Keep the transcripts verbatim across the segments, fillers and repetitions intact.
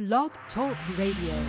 Blog Talk Radio.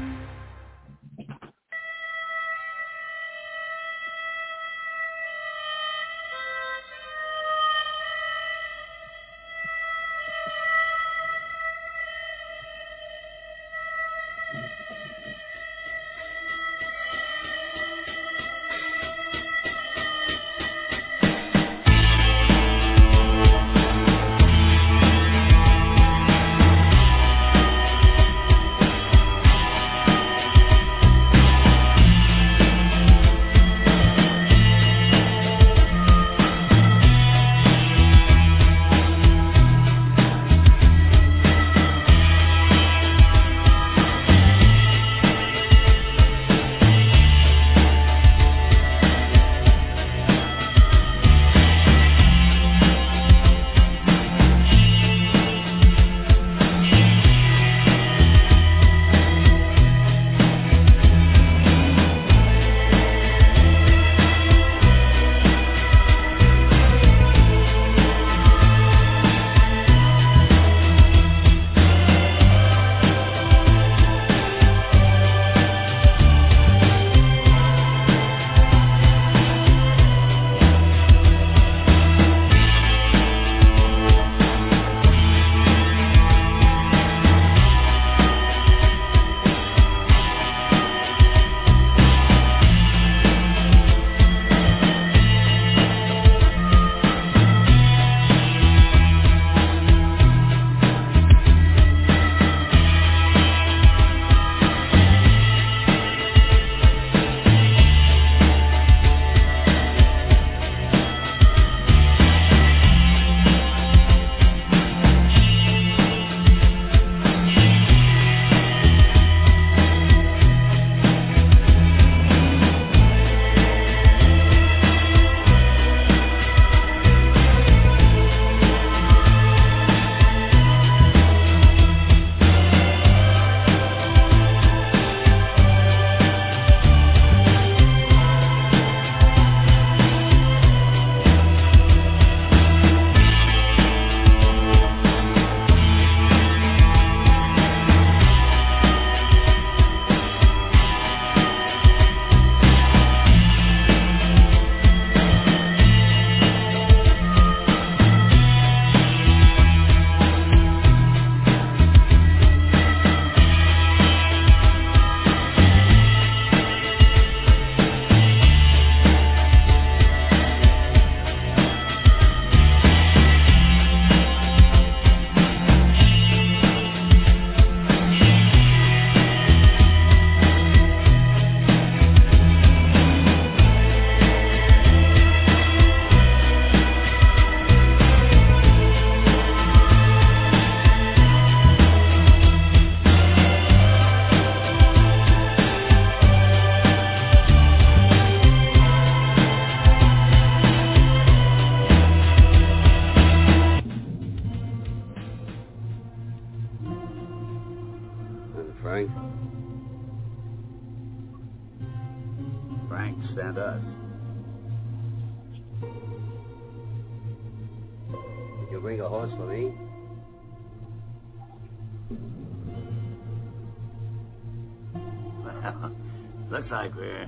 Looks like we're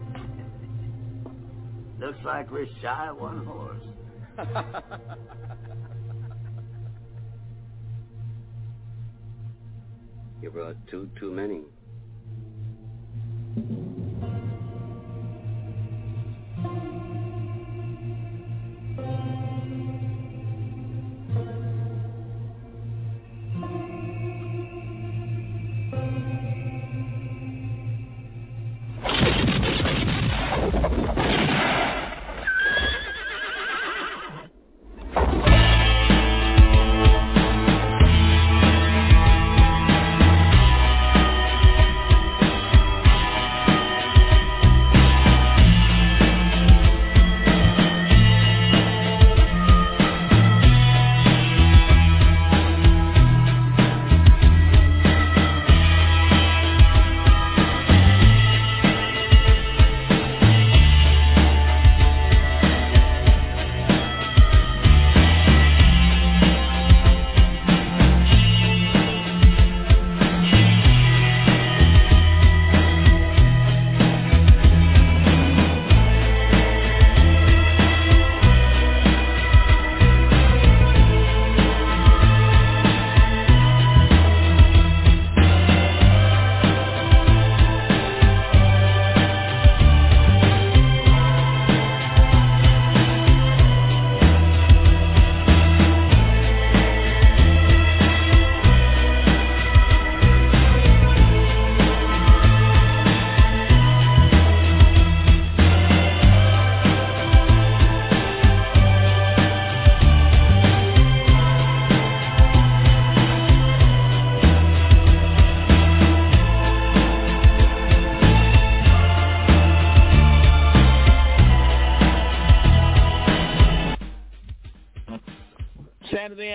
looks like we're shy of one horse. You brought two too many.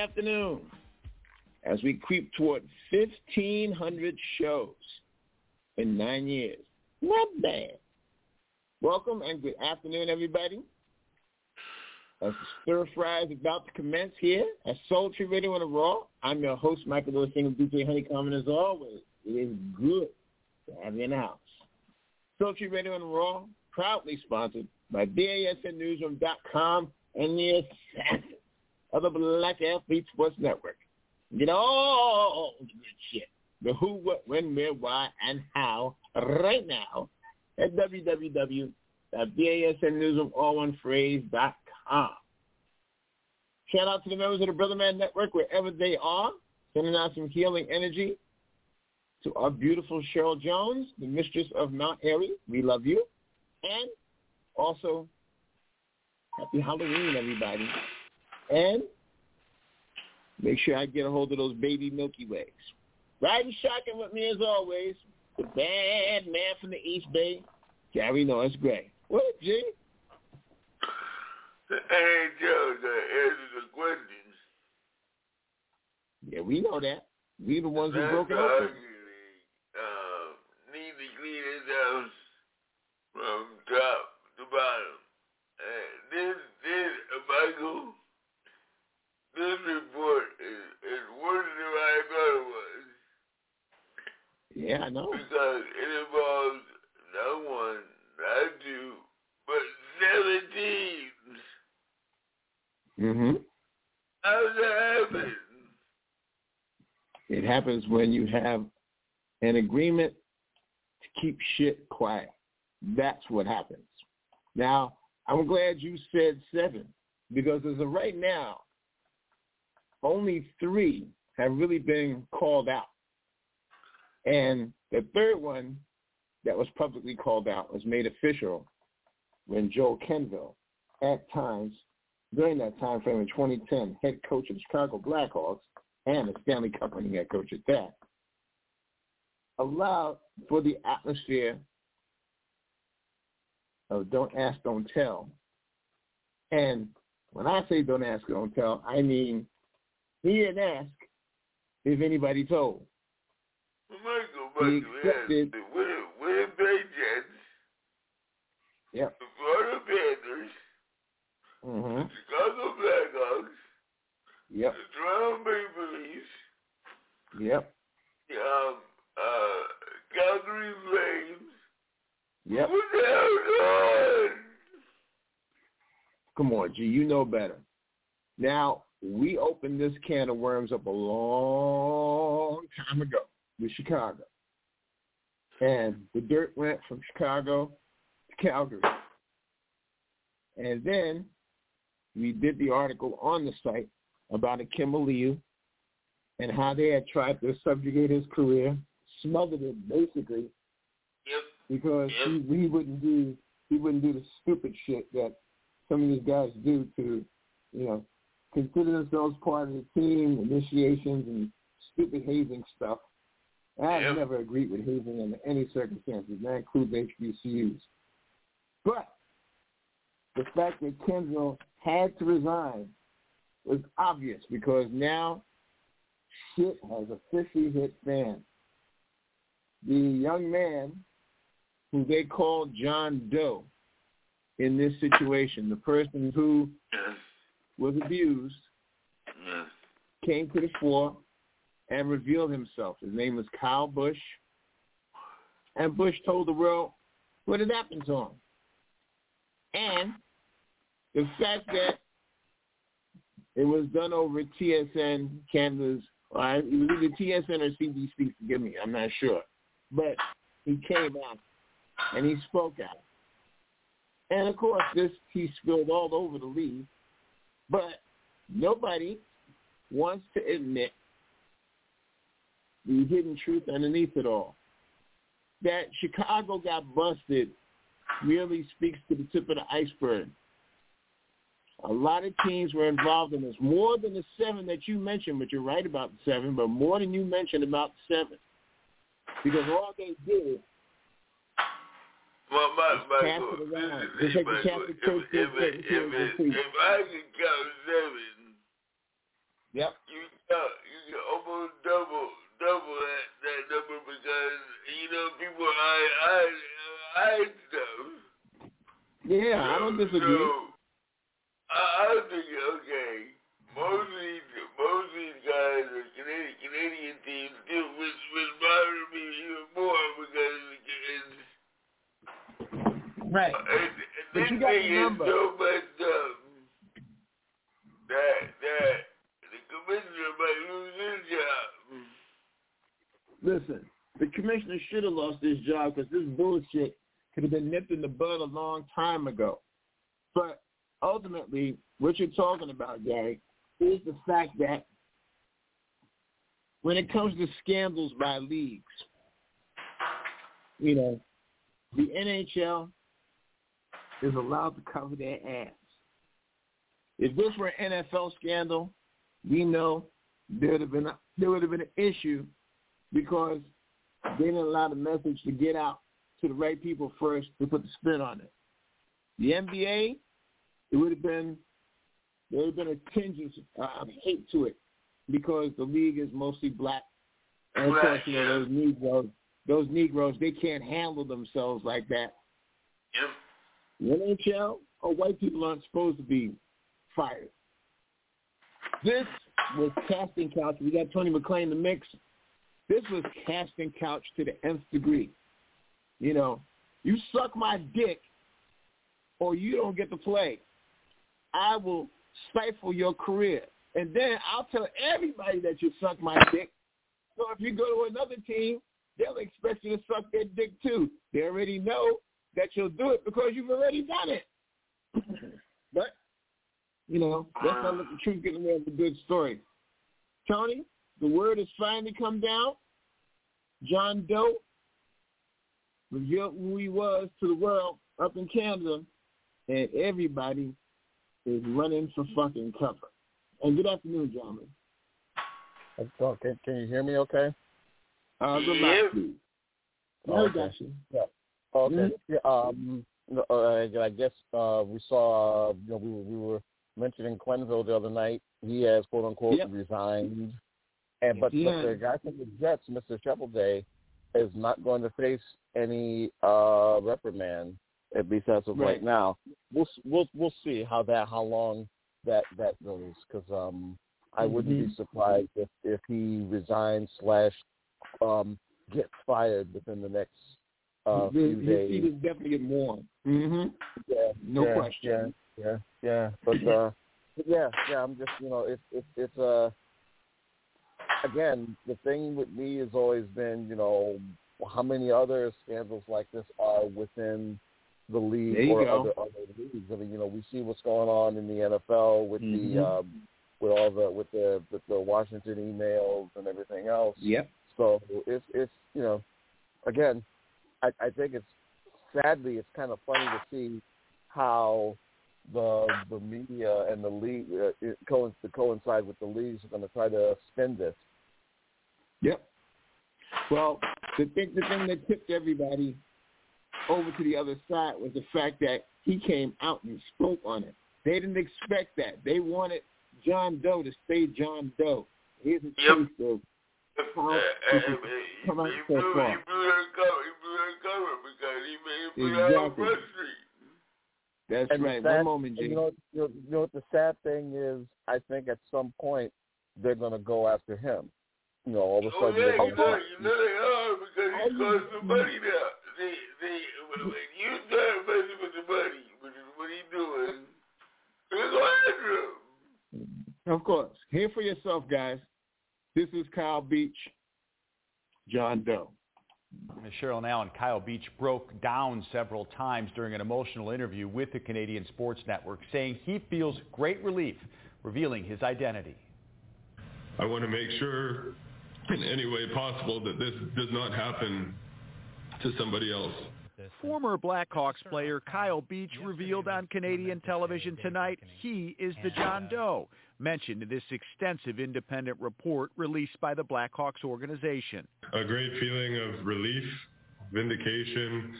afternoon. As we creep toward fifteen hundred shows in nine years. Not bad. Welcome and good afternoon, everybody. As the stir fry is about to commence here at Sultry Radio on the Raw, I'm your host, Michael Lewis, single D J Honeycomb, and as always, it is good to have you in the house. Sultry Radio on the Raw, proudly sponsored by B A S N newsroom dot com and the assassin of the Black Athlete Sports Network. Get all the good shit, the who, what, when, where, why, and how, right now at w w w dot b a s n newsroom all one phrase dot com. Shout out to the members of the Brother Man Network wherever they are, sending out some healing energy to our beautiful Cheryl Jones, the mistress of Mount Airy. We love you. And also, happy Halloween, everybody. And make sure I get a hold of those baby Milky Ways. Riding shotgun with me as always, the bad man from the East Bay, Gary Norris Gray. What, G? Hey, Joe, to answer the questions. Yeah, we know that. We the ones who That's broke it open. Uh, need to clean his house from top to bottom. And this, this, uh, Michael, this report is, is worse than I thought it was. Yeah, I know. Because it involves not one, not two, but seven teams. Mm-hmm. How does that happen? It happens when you have an agreement to keep shit quiet. That's what happens. Now, I'm glad you said seven, because as of right now, only three have really been called out. And the third one that was publicly called out was made official when Joe Kenville, at times, during that time frame in twenty ten, head coach of the Chicago Blackhawks and a Stanley Cup winning head coach at that, allowed for the atmosphere of don't ask, don't tell. And when I say don't ask, don't tell, I mean he didn't ask if anybody told. Michael, Michael, He accepted. The Win- Winnipeg Jets, Yep. the Florida Panthers, Mm-hmm. the Chicago Blackhawks, Yep. the Toronto Maple Leafs, Yep. the um, uh, Calgary Flames. Yep. What the hell is on? Come on, G, you know better. Now, we opened this can of worms up a long time ago with Chicago. And the dirt went from Chicago to Calgary. And then we did the article on the site about Akim Aliu and how they had tried to subjugate his career, smothered it basically, Yep. because Yep. he, he wouldn't do he wouldn't do the stupid shit that some of these guys do to, you know, consider themselves part of the team, initiations and stupid hazing stuff. And I've Yep. never agreed with hazing under any circumstances. That includes H B C Us. But the fact that Kenville had to resign was obvious because now shit has officially hit fan. The young man who they called John Doe in this situation, the person who Yes. was abused, Yes. came to the fore and revealed himself. His name was Kyle Busch. And Bush told the world what had happened to him. And the fact that it was done over T S N, Canada's, well, it was either T S N or C B C, forgive me, I'm not sure. But he came out and he spoke out. And, of course, this he spilled all over the league. But nobody wants to admit the hidden truth underneath it all. That Chicago got busted really speaks to the tip of the iceberg. A lot of teams were involved in this, more than the seven that you mentioned, but you're right about the seven, but more than you mentioned about the seven. Because all they did Well, my, was my, pass my, it around. listen, Just like the Michael, Catholic if, Church if, did if, if, certain if, things. if I can count seven, Yep. You got you can almost double double that, that number because you know people I I I stuff. Yeah, so, I don't disagree. So I, I was thinking, okay, most of these most of these guys are Canadian Canadian teams, which which bothers me even more because it's right. And, and but this you got to thing remember is so messed up that that the commissioner might lose his job. Listen, the commissioner should have lost his job because this bullshit could have been nipped in the bud a long time ago. But ultimately, what you're talking about, Gary, is the fact that when it comes to scandals by leagues, you know, the N H L is allowed to cover their ass. If this were an N F L scandal, we know there would have been a, there would have been an issue because they didn't allow the message to get out to the right people first to put the spin on it. The N B A, it would have been there would have been a tinge of uh, hate to it because the league is mostly black, and of course, you know those Negroes, those Negroes, they can't handle themselves like that. Yep. The N H L, oh, white people aren't supposed to be fired. This was casting couch. We got Tony McClain in the mix. This was casting couch to the nth degree. You know, you suck my dick or you don't get to play. I will stifle your career. And then I'll tell everybody that you suck my dick. So if you go to another team, they'll expect you to suck their dick too. They already know that you'll do it because you've already done it. But, you know, let's not let the truth get in the way of a good story. Tony, the word has finally come down. John Doe revealed who he was to the world up in Canada, and everybody is running for fucking cover. And good afternoon, gentlemen. Oh, can, can you hear me okay? Uh, good night, please. Oh, okay. Yeah. Okay. Mm-hmm. Yeah, um, uh, I guess uh, we saw, uh, you know, we were, we were mentioning Quenneville the other night. He has, quote unquote, yep. resigned. And but, yeah. but the guy from the Jets, Mister Sheppelday, is not going to face any uh, reprimand, at least as of right, right now. We'll we'll we'll see how that how long that that goes, because um, I wouldn't mm-hmm. be surprised if, if he resigns slash um, gets fired within the next uh, few His days. His seat is definitely getting warm. Mm-hmm. Yeah, no yeah, question. Yeah, yeah, yeah. But uh, yeah, yeah. I'm just you know, it's it's it's uh again, the thing with me has always been, you know, how many other scandals like this are within the league or other, other leagues. I mean, you know, we see what's going on in the N F L with mm-hmm. the um, with all the with the with the Washington emails and everything else. Yep. So it's it's you know, again, I, I think it's sadly it's kind of funny to see how the the media and the league uh, it co- to coincide with the leagues are going to try to spin this. Yep. Well, the thing the thing that tipped everybody over to the other side was the fact that he came out and spoke on it. They didn't expect that. They wanted John Doe to stay John Doe. Here's a yep. taste of how uh, he uh, come out so blew, far. He blew her cover. He blew her cover because he made it exactly. out of Front Street. That's and right. Sad, One moment, Jay. You know, you know, you know what the sad thing is? I think at some point they're going to go after him. You know, all of a sudden. Oh yeah, they you know, you know they are because he's causing some money now. They, they, when you start messing with the money, which is what he's doing, they're going after him. Of course. Hear for yourself, guys. This is Kyle Beach, John Doe. Cheryl now and Kyle Beach broke down several times during an emotional interview with the Canadian Sports Network, saying he feels great relief revealing his identity. I want to make sure in any way possible that this does not happen to somebody else. Former Blackhawks player Kyle Beach revealed on Canadian television tonight he is the John Doe, mentioned in this extensive independent report released by the Blackhawks organization. A great feeling of relief, vindication,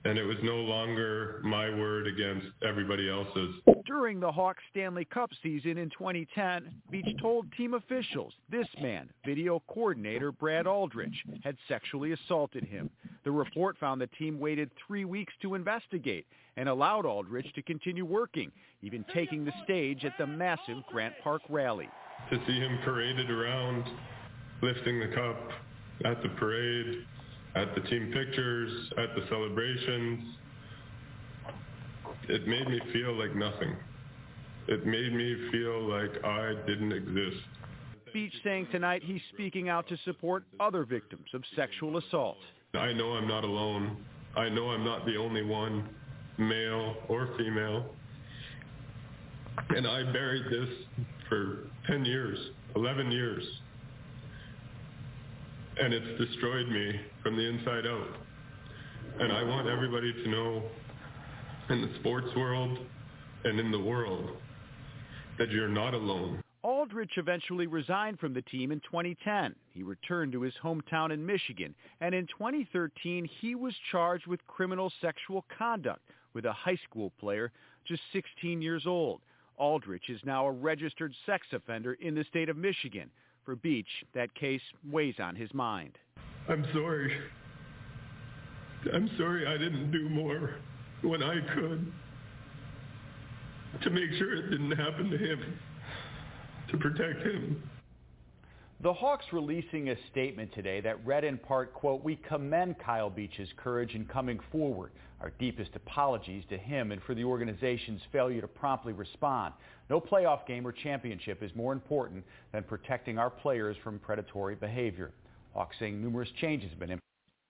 and it was no longer my word against everybody else's. During the Hawks Stanley Cup season in twenty ten, Beach told team officials this man, video coordinator Brad Aldrich, had sexually assaulted him. The report found the team waited three weeks to investigate and allowed Aldrich to continue working, even taking the stage at the massive Grant Park rally. To see him paraded around, lifting the cup at the parade, at the team pictures, at the celebrations, it made me feel like nothing. It made me feel like I didn't exist. Beach saying tonight he's speaking out to support other victims of sexual assault. I know I'm not alone. I know I'm not the only one, male or female. And I buried this for ten years, eleven years. And it's destroyed me from the inside out. And I want everybody to know in the sports world and in the world that you're not alone. Aldrich eventually resigned from the team in twenty ten. He returned to his hometown in Michigan, and in twenty thirteen he was charged with criminal sexual conduct with a high school player just sixteen years old. Aldrich is now a registered sex offender in the state of Michigan. For Beach, that case weighs on his mind. I'm sorry. I'm sorry I didn't do more when I could to make sure it didn't happen to him, to protect him. The Hawks releasing a statement today that read in part, quote, "We commend Kyle Beach's courage in coming forward. Our deepest apologies to him and for the organization's failure to promptly respond. No playoff game or championship is more important than protecting our players from predatory behavior." Hawks saying numerous changes have been implemented.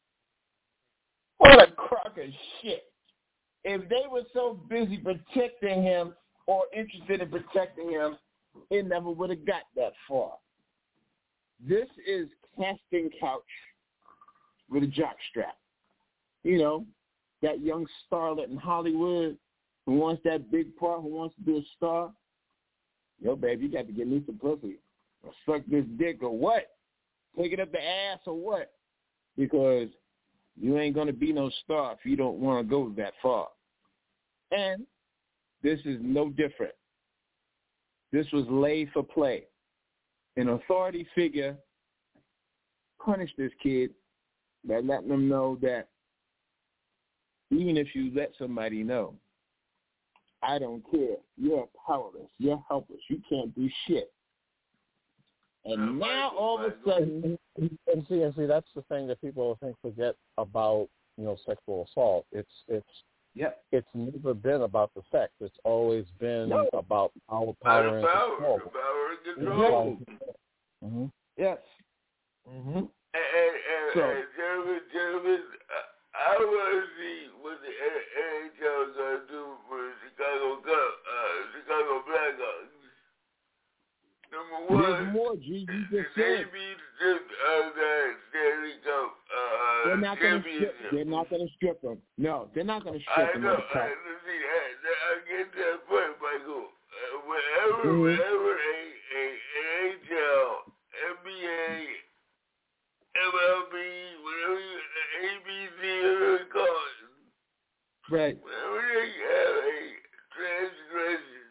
What a crock of shit. If they were so busy protecting him or interested in protecting him, it never would have got that far. This is casting couch with a jockstrap. You know, that young starlet in Hollywood who wants that big part, who wants to be a star. Yo, baby, you got to give me some pussy or suck this dick or what? Take it up the ass or what? Because you ain't going to be no star if you don't want to go that far. And this is no different. This was laid for play. An authority figure punished this kid by letting them know that even if you let somebody know, I don't care. You're powerless. You're helpless. You can't do shit. And now all of a sudden, and, and see, and see, that's the thing that people I think forget about, you know, sexual assault. It's it's yep. It's never been about the sex. It's always been no. about power, power, and power, control. Power and control. Mm-hmm. Yes. Mm-hmm. And, and, and, so, and gentlemen, gentlemen, I want to see what the N H L is going to do for the Chicago Cup, uh, Chicago Blackhawks. Number one, there's more, G. You just they said. beat the uh, that Stanley Cup uh, They're not going to strip. championship. They're not going to strip them. No, they're not going to strip I them. know. of the I, cup. see, I, I get that point, Michael. Uh, whenever, Mm-hmm. whenever a, a N H L, N B A, M L B, whatever you, A B C, whatever you call it, Right. whenever they have a transgression,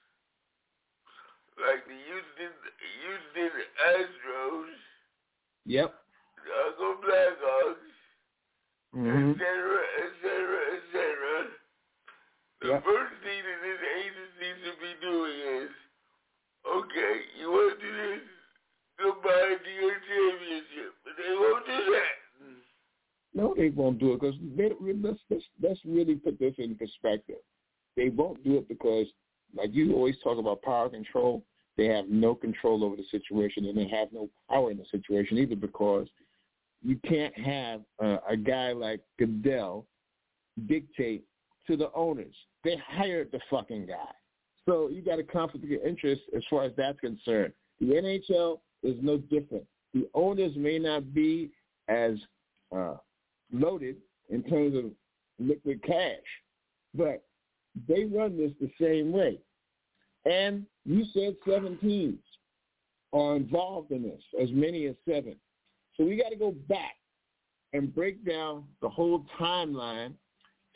like the Houston, Houston Astros, Yep. Chicago Blackhawks, Mm-hmm. et cetera, et cetera, et cetera. The Yep. first thing that this agency should be doing is, okay, you want to do this, goodbye to your championship, but they won't do that. No, they won't do it because let's, let's, let's really put this in perspective. They won't do it because, like you always talk about power control, they have no control over the situation and they have no power in the situation either because you can't have uh, a guy like Goodell dictate to the owners. They hired the fucking guy. So you got a conflict of interest as far as that's concerned. The N H L is no different. The owners may not be as uh, loaded in terms of liquid cash, but they run this the same way. And you said seven teams are involved in this, as many as seven. So we got to go back and break down the whole timeline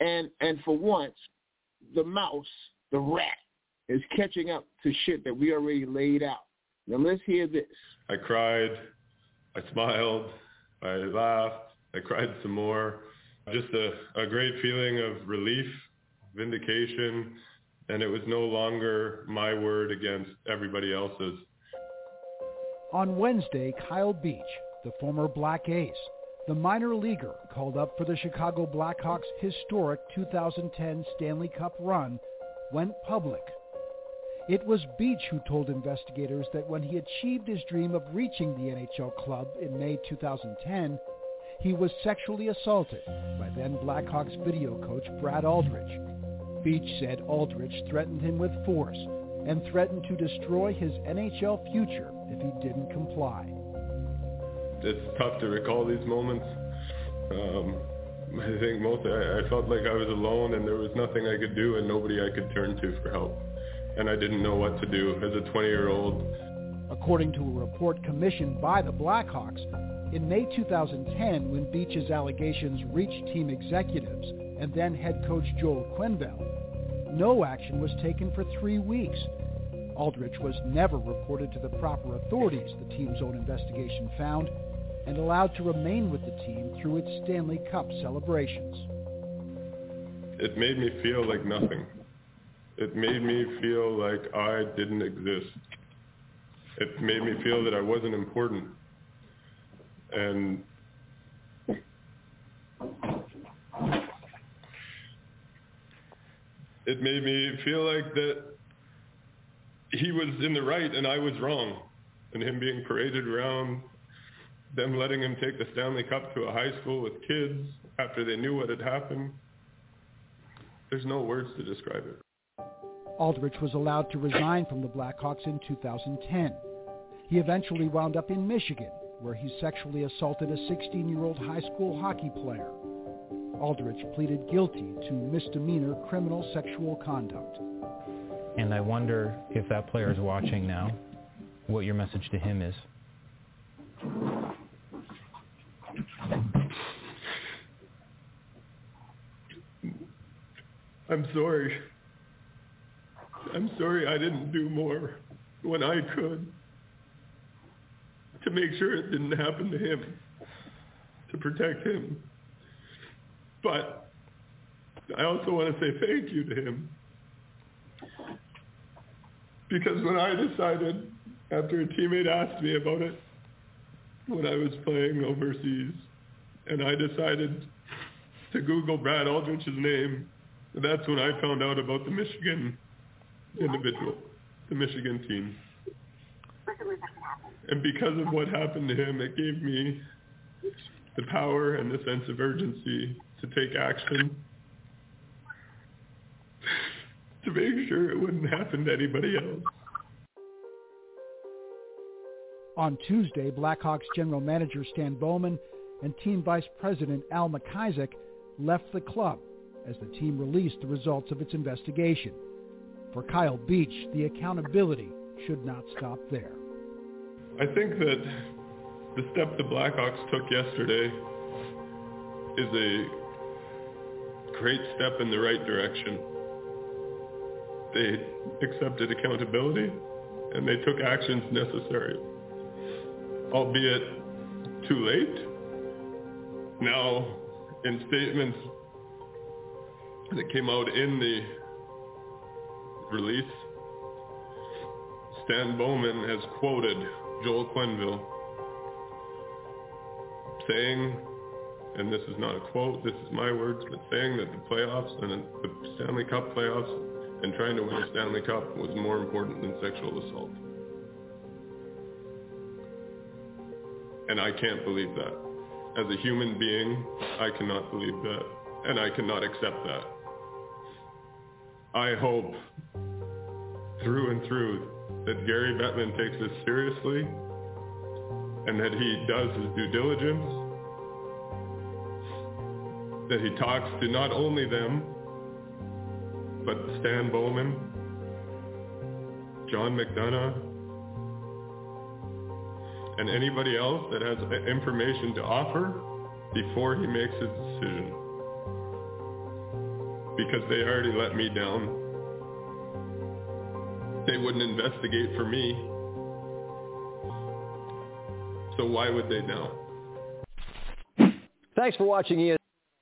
And and for once, the mouse, the rat, is catching up to shit that we already laid out. Now let's hear this. I cried, I smiled, I laughed, I cried some more. Just a, a great feeling of relief, vindication, and it was no longer my word against everybody else's. On Wednesday, Kyle Beach, the former Black Ace, the minor leaguer called up for the Chicago Blackhawks' historic two thousand ten Stanley Cup run, went public. It was Beach who told investigators that when he achieved his dream of reaching the N H L club in May two thousand ten, he was sexually assaulted by then Blackhawks video coach Brad Aldrich. Beach said Aldrich threatened him with force and threatened to destroy his N H L future if he didn't comply. It's tough to recall these moments. Um, I think most, I, I felt like I was alone and there was nothing I could do and nobody I could turn to for help. And I didn't know what to do as a twenty-year-old. According to a report commissioned by the Blackhawks, in May two thousand ten, when Beach's allegations reached team executives and then head coach Joel Quenneville, no action was taken for three weeks. Aldrich was never reported to the proper authorities, the team's own investigation found, and allowed to remain with the team through its Stanley Cup celebrations. It made me feel like nothing. It made me feel like I didn't exist. It made me feel that I wasn't important. And it made me feel like that he was in the right and I was wrong. And him being paraded around, them letting him take the Stanley Cup to a high school with kids after they knew what had happened. There's no words to describe it. Aldrich was allowed to resign from the Blackhawks in two thousand ten. He eventually wound up in Michigan, where he sexually assaulted a sixteen-year-old high school hockey player. Aldrich pleaded guilty to misdemeanor criminal sexual conduct. And I wonder if that player is watching now, what your message to him is. I'm sorry. I'm sorry I didn't do more when I could to make sure it didn't happen to him, to protect him. But I also want to say thank you to him. Because when I decided, after a teammate asked me about it, when I was playing overseas, and I decided to Google Brad Aldrich's name, that's when I found out about the Michigan individual, the Michigan team. And because of what happened to him, it gave me the power and the sense of urgency to take action to make sure it wouldn't happen to anybody else. On Tuesday, Blackhawks general manager Stan Bowman and team vice president Al McIsaac left the club as the team released the results of its investigation. For Kyle Beach, the accountability should not stop there. I think that the step the Blackhawks took yesterday is a great step in the right direction. They accepted accountability and they took actions necessary, albeit too late. Now, in statements that came out in the release, Stan Bowman has quoted Joel Quenneville saying, and this is not a quote, this is my words, but saying that the playoffs and the Stanley Cup playoffs and trying to win a Stanley Cup was more important than sexual assault. And I can't believe that. As a human being, I cannot believe that, and I cannot accept that. I hope through and through that Gary Bettman takes this seriously and that he does his due diligence, that he talks to not only them, but Stan Bowman, John McDonough, and anybody else that has information to offer before he makes his decision. because they already let me down. They wouldn't investigate for me. So why would they now? Thanks for watching, Ian.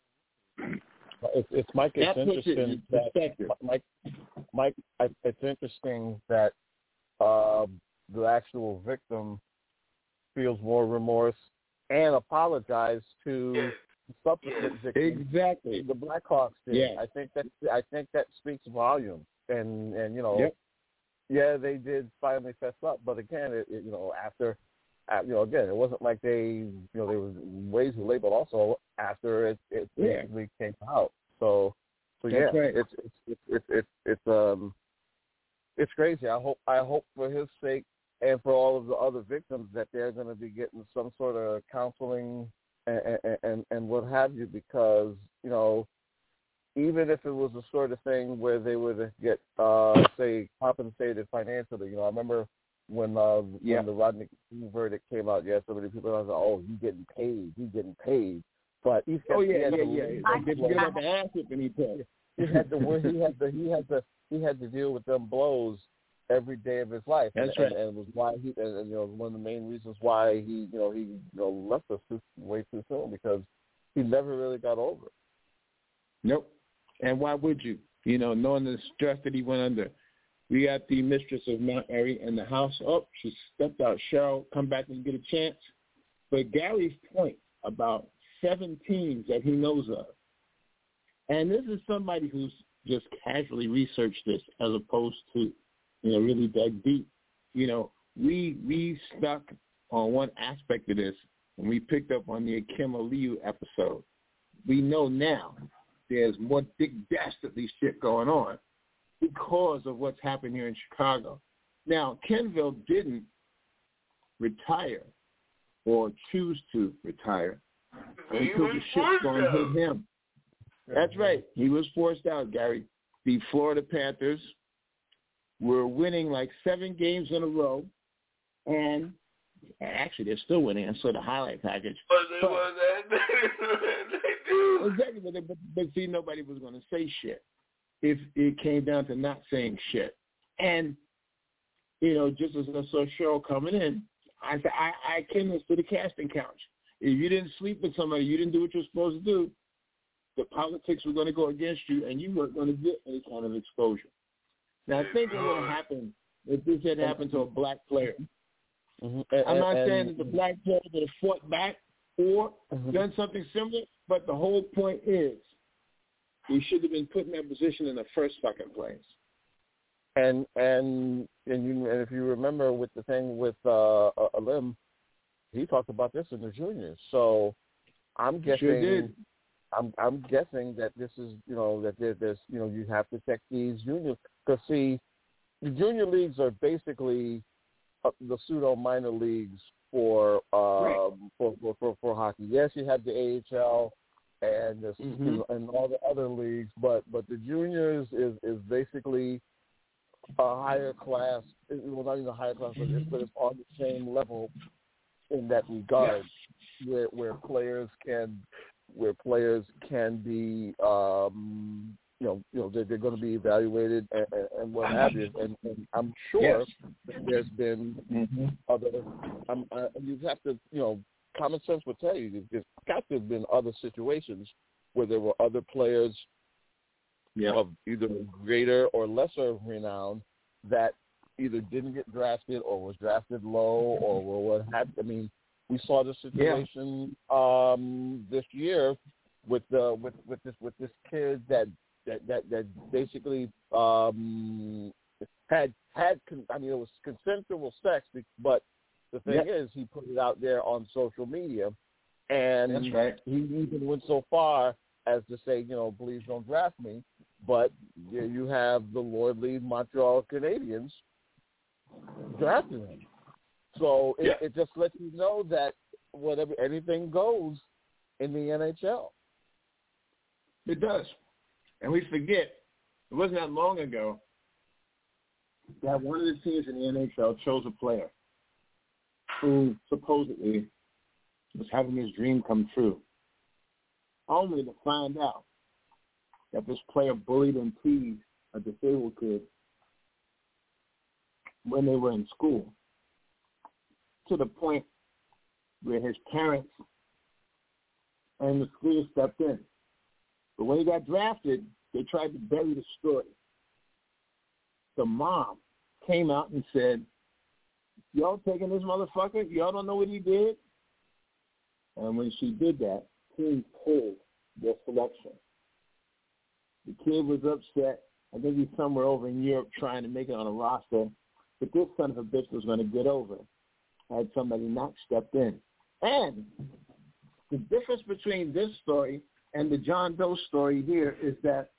It's, it's Mike. It's that interesting that Mike. Mike, it's interesting that uh, the actual victim feels more remorse and apologized to the subsequent victims. Exactly. The Blackhawks did. Yeah. I think that I think that speaks volumes. And and you know, yep. yeah, they did finally fess up. But again, it, it, you know, after. Uh, you know, again, it wasn't like they, you know, there was ways to label also after it, it yeah. basically came out. So, so yeah, right. it's, it's it's it's it's it's um, it's crazy. I hope I hope for his sake and for all of the other victims that they're going to be getting some sort of counseling and, and and and what have you, because you know, even if it was the sort of thing where they would get, uh, say, compensated financially. You know, I remember. When uh, yeah. when the Rodney King verdict came out, yeah, so many people were like, "Oh, you getting paid? You getting paid?" But he oh yeah, he yeah, yeah. Like, did you get up the ass whipping he took? He had to he had to he had to he had to deal with them blows every day of his life. That's and, right. And, and was why he and, and you know one of the main reasons why he you know he you know left us too, way too soon, because he never really got over it. Nope. And why would you? You know, knowing the stress that he went under. We got the mistress of Mount Airy in the house. Oh, she stepped out. Cheryl, come back and get a chance. But Gary's point about seven teams that he knows of, and this is somebody who's just casually researched this as opposed to, you know, really dug deep. You know, we we stuck on one aspect of this, and we picked up on the Akim Aliu episode. We know now there's more big dastardly shit going on because of what's happened here in Chicago. Now, Kenville didn't retire or choose to retire until the shit's going to hit him. That's right. He was forced out, Gary. The Florida Panthers were winning like seven games in a row, and actually they're still winning. I saw the highlight package. But they but, won that. They do. Exactly, but, but, but see, nobody was going to say shit if it came down to not saying shit. And, you know, just as I saw Cheryl coming in, I said, I, I came to the casting couch. If you didn't sleep with somebody, you didn't do what you're supposed to do, the politics were going to go against you, and you weren't going to get any kind of exposure. Now, think what would have happened if this had happened to a black player. Mm-hmm. I'm not and, saying that the black player would have fought back or mm-hmm. done something similar, but the whole point is he should have been put in that position in the first fucking place. And and and, you, and if you remember with the thing with uh, Alim, he talked about this in the juniors. So I'm guessing. Sure did. I'm I'm guessing that this is you know that there, there's you know you have to check these juniors, because see, the junior leagues are basically uh, the pseudo minor leagues for, uh, right. for for for for hockey. Yes, you have the A H L and the, mm-hmm. you know, and all the other leagues, but but the juniors is is basically a higher class. Well, not even a higher class, but it's, but it's on the same level in that regard, yeah. where where players can. where players can be, um, you know, you know, they're, they're going to be evaluated and, and what have you. And, and I'm sure yes. that there's been mm-hmm. other. Um, uh, you have to, you know, common sense will tell you there's got to have been other situations where there were other players yeah. of either greater or lesser renown that either didn't get drafted or was drafted low or what have. I mean. We saw the situation yeah. um, this year with the with, with this with this kid that that that, that basically um, had had I mean it was consensual sex, but the thing yep. is he put it out there on social media, and That's right. he even went so far as to say, you know, please don't draft me. But you, you have the lordly Montreal Canadiens drafting him. So it, yeah. it just lets you know that whatever anything goes in the N H L. It does. And we forget, it wasn't that long ago that one of the teams in the N H L chose a player who supposedly was having his dream come true, only to find out that this player bullied and teased a disabled kid when they were in school, to the point where his parents and the school stepped in. But when he got drafted, they tried to bury the story. The mom came out and said, y'all taking this motherfucker? Y'all don't know what he did? And when she did that, teams pulled their selection. The kid was upset. I think he's somewhere over in Europe trying to make it on a roster. But this son of a bitch was going to get over. Had somebody not stepped in. And the difference between this story and the John Doe story here is that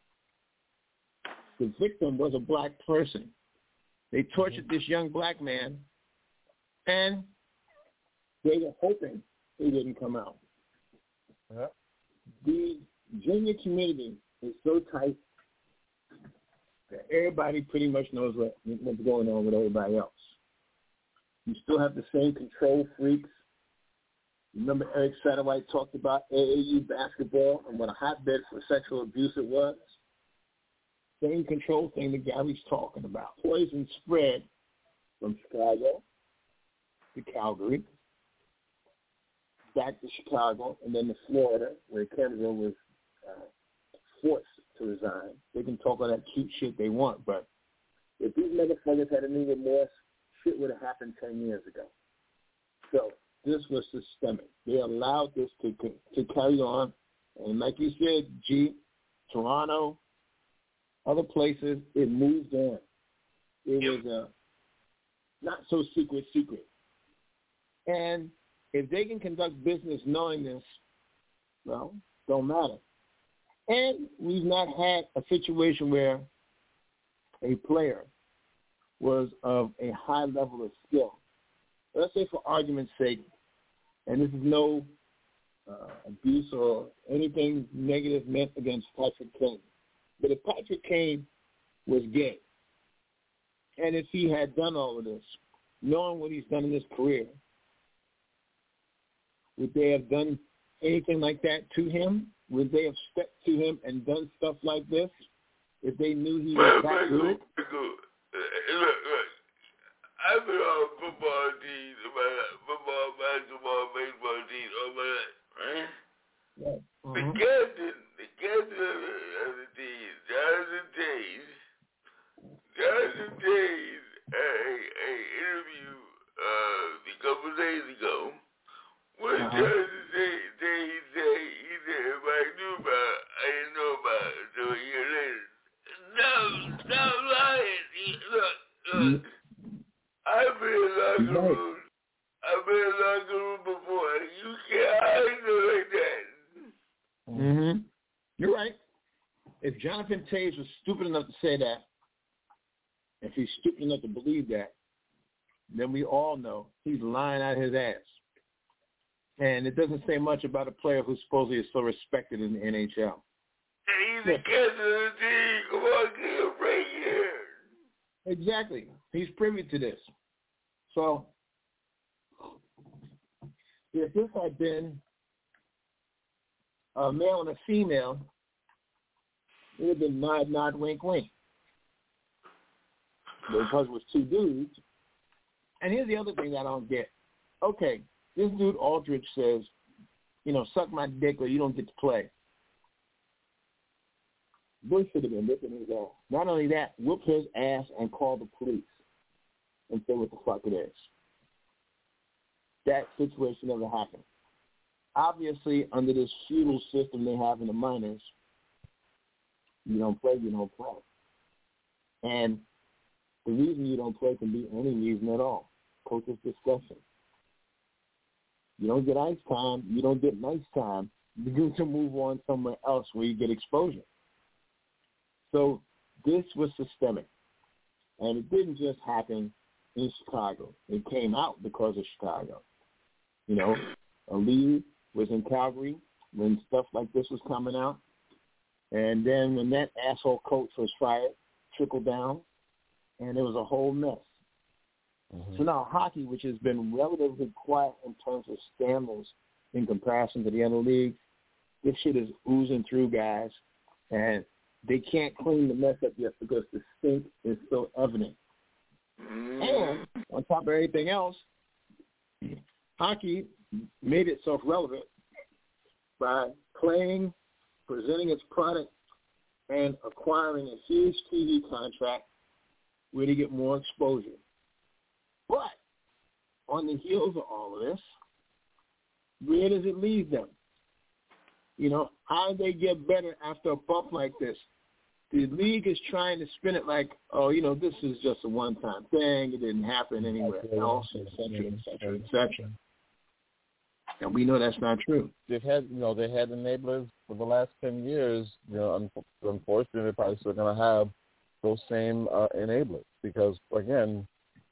the victim was a black person. They tortured this young black man, and they were hoping he didn't come out. Yeah. The junior community is so tight that everybody pretty much knows what, what's going on with everybody else. You still have the same control freaks. Remember Eric Satterwhite talked about A A U basketball and what a hotbed for sexual abuse it was? Same control thing that Gary's talking about. Poison spread from Chicago to Calgary, back to Chicago, and then to Florida, where Kendall was uh, forced to resign. They can talk all that cute shit they want, but if these motherfuckers had any remorse, shit would have happened ten years ago. So this was systemic. They allowed this to to carry on, and like you said, G, Toronto, other places, it moved on. It was a not so secret secret. And if they can conduct business knowing this, well, don't matter. And we've not had a situation where a player was of a high level of skill. Let's say for argument's sake, and this is no uh, abuse or anything negative meant against Patrick Kane, but if Patrick Kane was gay, and if he had done all of this, knowing what he's done in his career, would they have done anything like that to him? Would they have stepped to him and done stuff like this if they knew he was that good? Look, look. I've been on football teams, football, basketball, baseball teams all my life, right? Yeah. Mm-hmm. The captain, the captain of the team, Jonathan Tays, Jonathan Tays, a, a interview uh, a couple days ago, what uh-huh. Jonathan Tays, he said, he said, if I knew about it, I didn't know about it until a year later. No, stop lying. Look, look. Mm-hmm. I've been in locker room. I've been in locker room before. You can't hide it like that. Mm-hmm. You're right. If Jonathan Tays was stupid enough to say that, if he's stupid enough to believe that, then we all know he's lying out his ass. And it doesn't say much about a player who supposedly is so respected in the N H L. And he's the captain of the team. Come on, get a break here. Exactly. He's privy to this. So, if this had been a male and a female, it would have been nod, nod, wink, wink. But because it was two dudes. And here's the other thing that I don't get. Okay, this dude Aldridge says, you know, suck my dick or you don't get to play. Bush should have been whipping his ass. Not only that, whoop his ass and call the police and say what the fuck it is. That situation never happened. Obviously, under this feudal system they have in the minors, you don't play, you don't play. And the reason you don't play can be any reason at all. Coach's discussion. You don't get ice time, you don't get nice time. You need to move on somewhere else where you get exposure. So this was systemic. And it didn't just happen in Chicago. It came out because of Chicago. You know, Ali was in Calgary when stuff like this was coming out. And then when that asshole coach was fired, trickled down, and it was a whole mess. Mm-hmm. So now hockey, which has been relatively quiet in terms of scandals in comparison to the other leagues, this shit is oozing through, guys. And they can't clean the mess up yet because the stink is so evident. And on top of everything else, hockey made itself relevant by playing, presenting its product, and acquiring a huge T V contract where they get more exposure. But on the heels of all of this, where does it leave them? You know, how do they get better after a bump like this? The league is trying to spin it like, oh, you know, this is just a one-time thing. It didn't happen anywhere else, et cetera, et cetera, et cetera. And we know that's not true. They've had, you know, they had enablers for the last ten years. You know, un- unfortunately, they're probably still going to have those same uh, enablers because, again,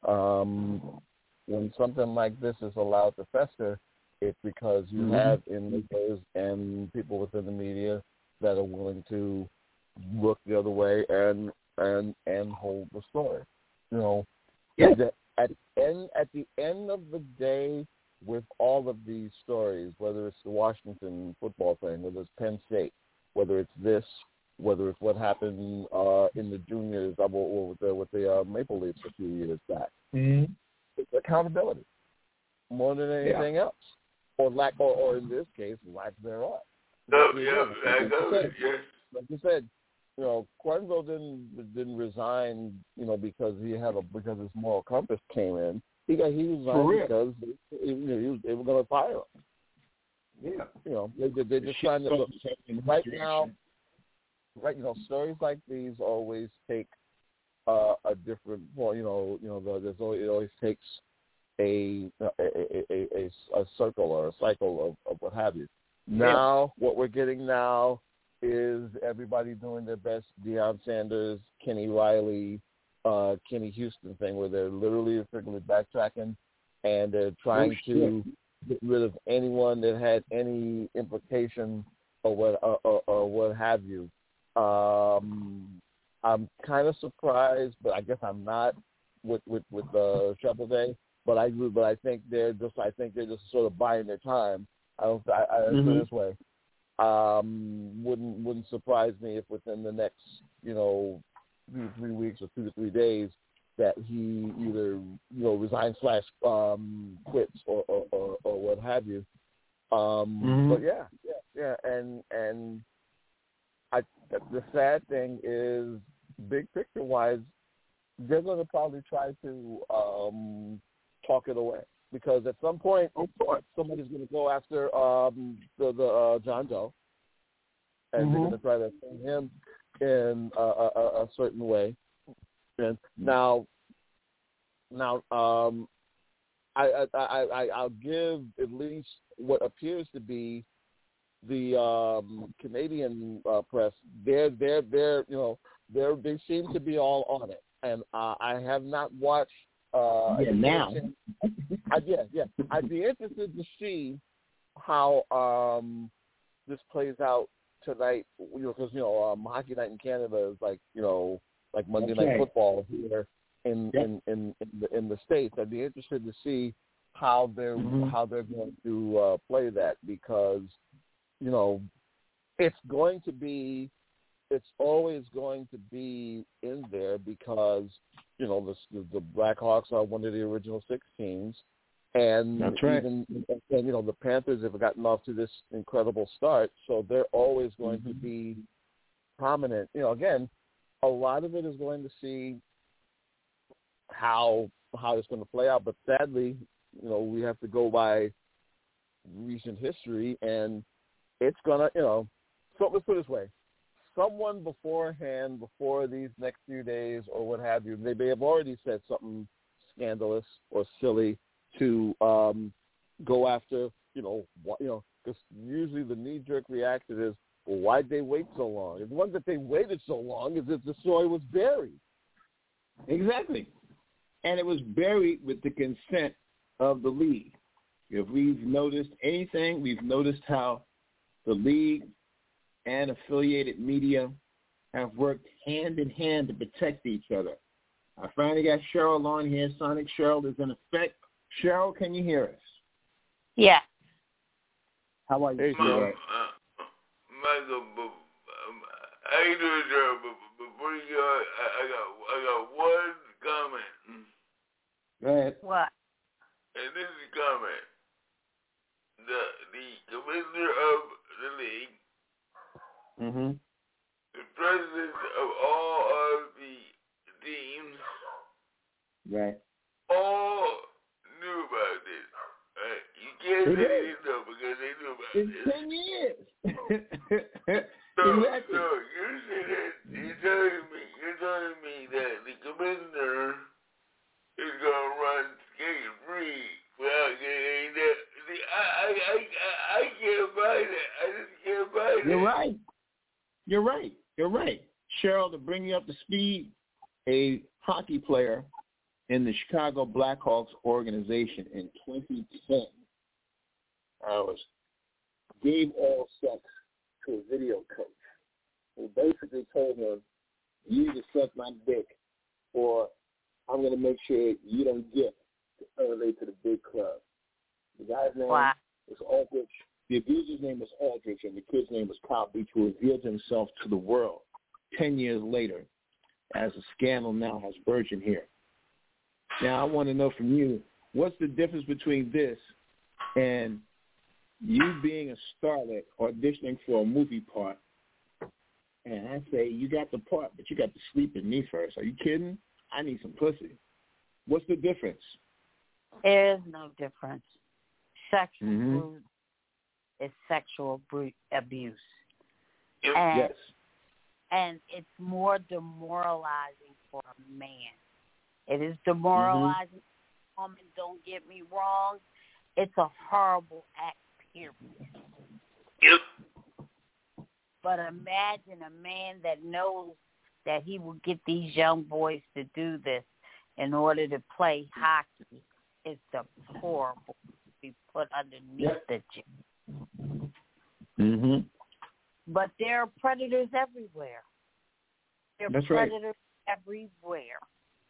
um, when something like this is allowed to fester, it's because you mm-hmm. have enablers and people within the media that are willing to look the other way and and and hold the story. You know, yeah. the, at end at the end of the day, with all of these stories, whether it's the Washington football thing, whether it's Penn State, whether it's this, whether it's what happened uh, in the juniors uh, with the, with the uh, Maple Leafs a few years back, mm-hmm. it's accountability more than anything yeah. else, or lack, or, or in this case, lack thereof. No, yeah, like, said, yes. like you said, you know, Quenville didn't didn't resign, you know, because he had a because his moral compass came in. He got he resigned because they, you know, he was, they were going to fire him. Yeah, you know, they they just trying to look right now. Right, you know, stories like these always take uh, a different. Well, you know, you know, the, there's always, it always takes a a, a, a a circle or a cycle of, of what have you. Now, yeah. what we're getting now is everybody doing their best Deion Sanders, Kenny Riley, uh, Kenny Houston thing, where they're literally figuratively backtracking and they're trying oh, to get rid of anyone that had any implication or what or, or, or what have you. Um, I'm kind of surprised, but I guess I'm not with with with the uh, Chapelday. But I but I think they're just I think they're just sort of buying their time. I don't I, I mm-hmm. put it this way. Um, wouldn't wouldn't surprise me if within the next you know two to three weeks or two to three days that he either you know resigns slash um, quits or, or, or, or what have you. Um, mm-hmm. But yeah, yeah, yeah, and and I the sad thing is, big picture wise, they're going to probably try to um, talk it away. Because at some point, of course, somebody's going to go after um, the, the uh, John Doe, and mm-hmm. they're going to try to send him in a, a, a certain way. And now, now, um, I, I, I, I'll give at least what appears to be the um, Canadian uh, press. They're, they're, they're, you know, they're, they seem to be all on it, and uh, I have not watched. Uh, yeah, now. I, yeah, yeah. I'd be interested to see how um, this plays out tonight. You know, because you know, um, Hockey Night in Canada is like you know, like Monday okay. Night Football here in, yep. in, in, in, the, in the States. I'd be interested to see how they're mm-hmm. how they're going to uh, play that because you know, it's going to be. It's always going to be in there because, you know, the, the Blackhawks are one of the original six teams. And That's right. even, and, you know, the Panthers have gotten off to this incredible start, so they're always going mm-hmm. to be prominent. You know, again, a lot of it is going to see how how it's going to play out. But sadly, you know, we have to go by recent history, and it's going to, you know, so let's put it this way. Someone beforehand, before these next few days or what have you, they may have already said something scandalous or silly to um, go after, you know, what, you know, because usually the knee-jerk reaction is, well, why'd they wait so long? And the one that they waited so long is that the story was buried. Exactly. And it was buried with the consent of the league. If we've noticed anything, we've noticed how the league and affiliated media have worked hand in hand to protect each other. I finally got Cheryl on here. Sonic Cheryl is in effect. Cheryl, can you hear us? Yeah. How are you? Hey, Cheryl. Uh, Michael, how you doing, sir? But before you go, I, I got I got one comment. Go ahead. What? And this is a comment. The the commissioner of the league, Mm-hmm. the presidents of all of the teams, Right. all knew about this. Right? You can't They say did. they didn't know because they knew about In this. ten years. So, Exactly. so you're saying you're telling me you're telling me that the commissioner is gonna run skate free without getting that. See, I I I I, I can't buy that. I just can't buy that. You're right. You're right. You're right. Cheryl, to bring you up to speed, a hockey player in the Chicago Blackhawks organization in twenty ten I was gave all sex to a video coach who basically told him, you either suck my dick or I'm going to make sure you don't get to elevate to the big club. The guy's name Wow. was Aldrich. The abuser's name was Aldrich, and the kid's name was Kyle Beach, who revealed himself to the world ten years later as a scandal now has burgeoned here. Now, I want to know from you, what's the difference between this and you being a starlet auditioning for a movie part, and I say, you got the part, but you got to sleep with me first. Are you kidding? I need some pussy. What's the difference? There is no difference. Sexual Mm-hmm. abuse is sexual abru- abuse. Yep. And, Yes. and it's more demoralizing for a man. It is demoralizing. Mm-hmm. Woman, don't get me wrong. It's a horrible act, period. Yep. But imagine a man that knows that he will get these young boys to do this in order to play hockey. It's deplorable to be put underneath Yep. the gym. Mm-hmm. But there are predators everywhere. There are That's right. predators everywhere.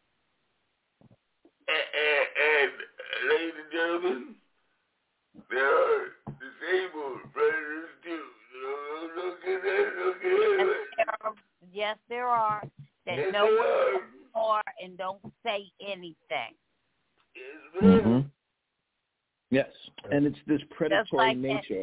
And, and, and ladies and gentlemen, there are disabled predators too. Don't, don't get that. Don't get that. There are, yes, there are that Yes, know what there they are and don't say anything. Yes, ma'am. Mm-hmm. Yes, and it's this predatory like nature.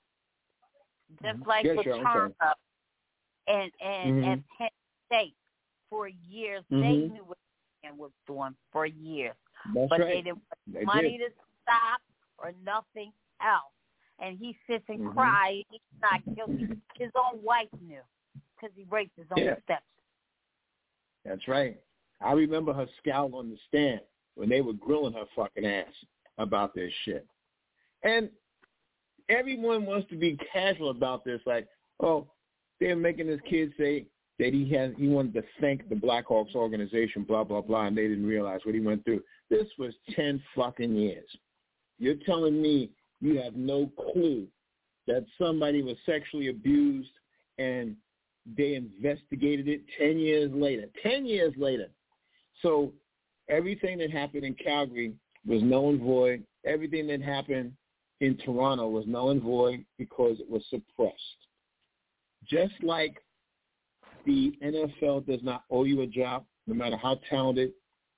Just like Yeah, the sure, I'm turn up and and Mhm. at Penn State for years, Mhm. they knew what man was doing for years, That's but right. they didn't They want money did. to stop or nothing else. And he sits and Mhm. cries. He's not guilty. His own wife knew because he raped his own Yeah. steps. That's right. I remember her scowl on the stand when they were grilling her fucking ass about this shit. And everyone wants to be casual about this, like, oh, they're making this kid say that he has he wanted to thank the Blackhawks organization, blah, blah, blah, and they didn't realize what he went through. This was ten fucking years. You're telling me you have no clue that somebody was sexually abused and they investigated it ten years later. Ten years later. So everything that happened in Calgary was null and void. Everything that happened in Toronto was null and void because it was suppressed. Just like the N F L does not owe you a job, no matter how talented,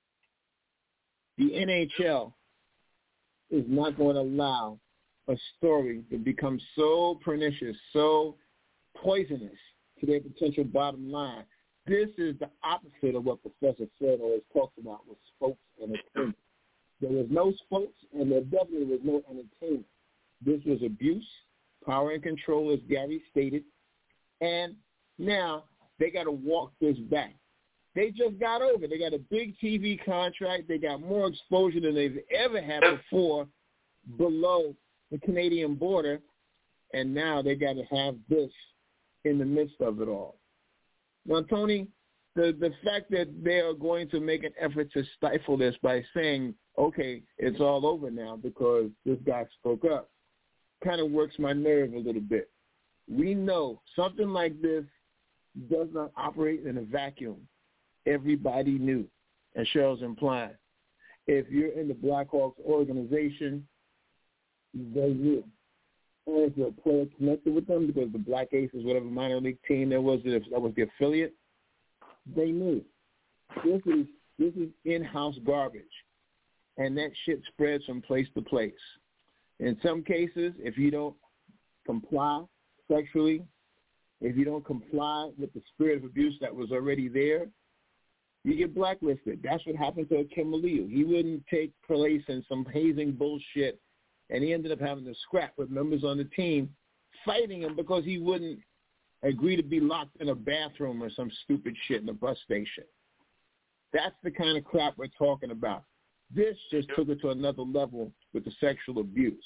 the N H L is not going to allow a story to become so pernicious, so poisonous to their potential bottom line. This is the opposite of what Professor Fred always talks about with spokes and entertainment. There was no spokes, and there definitely was no entertainment. This was abuse, power and control, as Gary stated, and now they got to walk this back. They just got over. They got a big T V contract. They got more exposure than they've ever had before below the Canadian border, and now they got to have this in the midst of it all. Now, Tony, the, the fact that they are going to make an effort to stifle this by saying, okay, it's all over now because this guy spoke up, kind of works my nerve a little bit. We know something like this does not operate in a vacuum. Everybody knew, as Cheryl's implying. If you're in the Blackhawks organization, they knew. and if a player connected with them because the Black Aces, whatever minor league team there was, that was the affiliate, they knew. This is this is in-house garbage, and that shit spreads from place to place. In some cases, if you don't comply sexually, if you don't comply with the spirit of abuse that was already there, you get blacklisted. That's what happened to Akim Aliu. He wouldn't take place in some hazing bullshit, and he ended up having to scrap with members on the team fighting him because he wouldn't agree to be locked in a bathroom or some stupid shit in a bus station. That's the kind of crap we're talking about. This just took it to another level with the sexual abuse.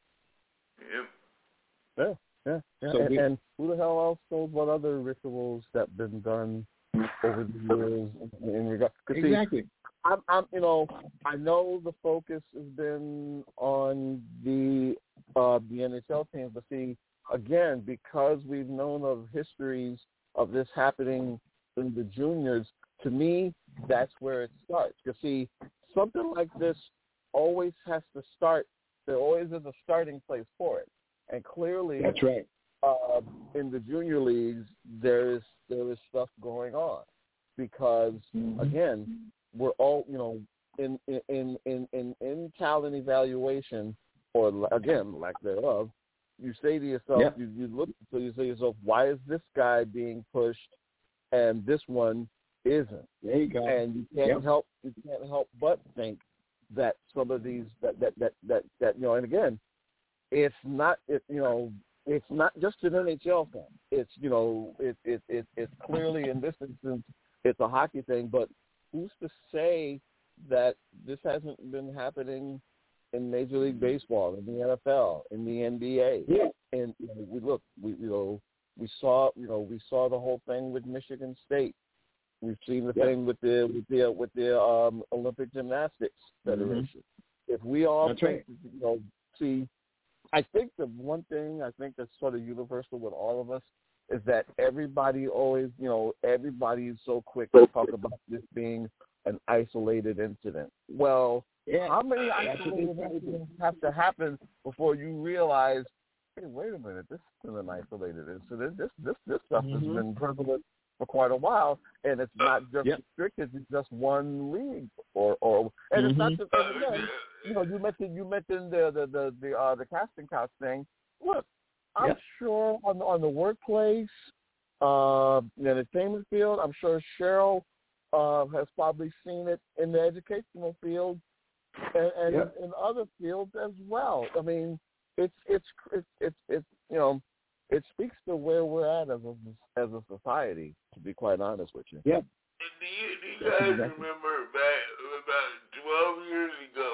Yep. Yeah, yeah. yeah. So and, we, and who the hell else knows what other rituals that have been done over the years in regard? Exactly. See, I'm, I'm, you know, I know the focus has been on the uh, the N H L teams, but see, again, because we've known of histories of this happening in the juniors, to me, that's where it starts. Because see, something like this always has to start. There always is a starting place for it, and clearly, that's right. Uh, in the junior leagues, there is there is stuff going on because mm-hmm. again, we're all you know in in in in in talent evaluation, or again, lack thereof. You say to yourself, yeah. you, you look, so you say to yourself, why is this guy being pushed and this one isn't? There you go. And you can't yep. help, you can't help but think that some of these, that, that, that, that, that, you know, and again, it's not, it, you know, it's not just an N H L thing. It's, you know, it, it, it, it's clearly in this instance, it's a hockey thing, but who's to say that this hasn't been happening in Major League Baseball, in the N F L, in the N B A, yeah. and you know, we look, we you know, we saw, you know, we saw the whole thing with Michigan State. We've seen the yeah. thing with the with the with the um, Olympic Gymnastics Federation. Mm-hmm. If we all that's think, right. you know, see, I think the one thing I think that's sort of universal with all of us is that everybody always, you know, everybody is so quick to talk about this being an isolated incident. Well. Yeah. How many isolated incidents have to happen before you realize, hey, wait a minute, this isn't an isolated incident. This this this stuff mm-hmm. has been prevalent for quite a while, and it's not just yep. restricted to just one league, or or and mm-hmm. it's not just again, you know, you mentioned you mentioned the the the the, uh, the casting couch thing. Look, I'm yep. sure on on the workplace, uh, the entertainment field, I'm sure Cheryl uh, has probably seen it in the educational field. And, and yep. in other fields as well. I mean, it's it's it's it's, it's you know, it speaks to where we're at as a as a society. To be quite honest with you. Yeah. Do you, do you guys exactly. remember back about twelve years ago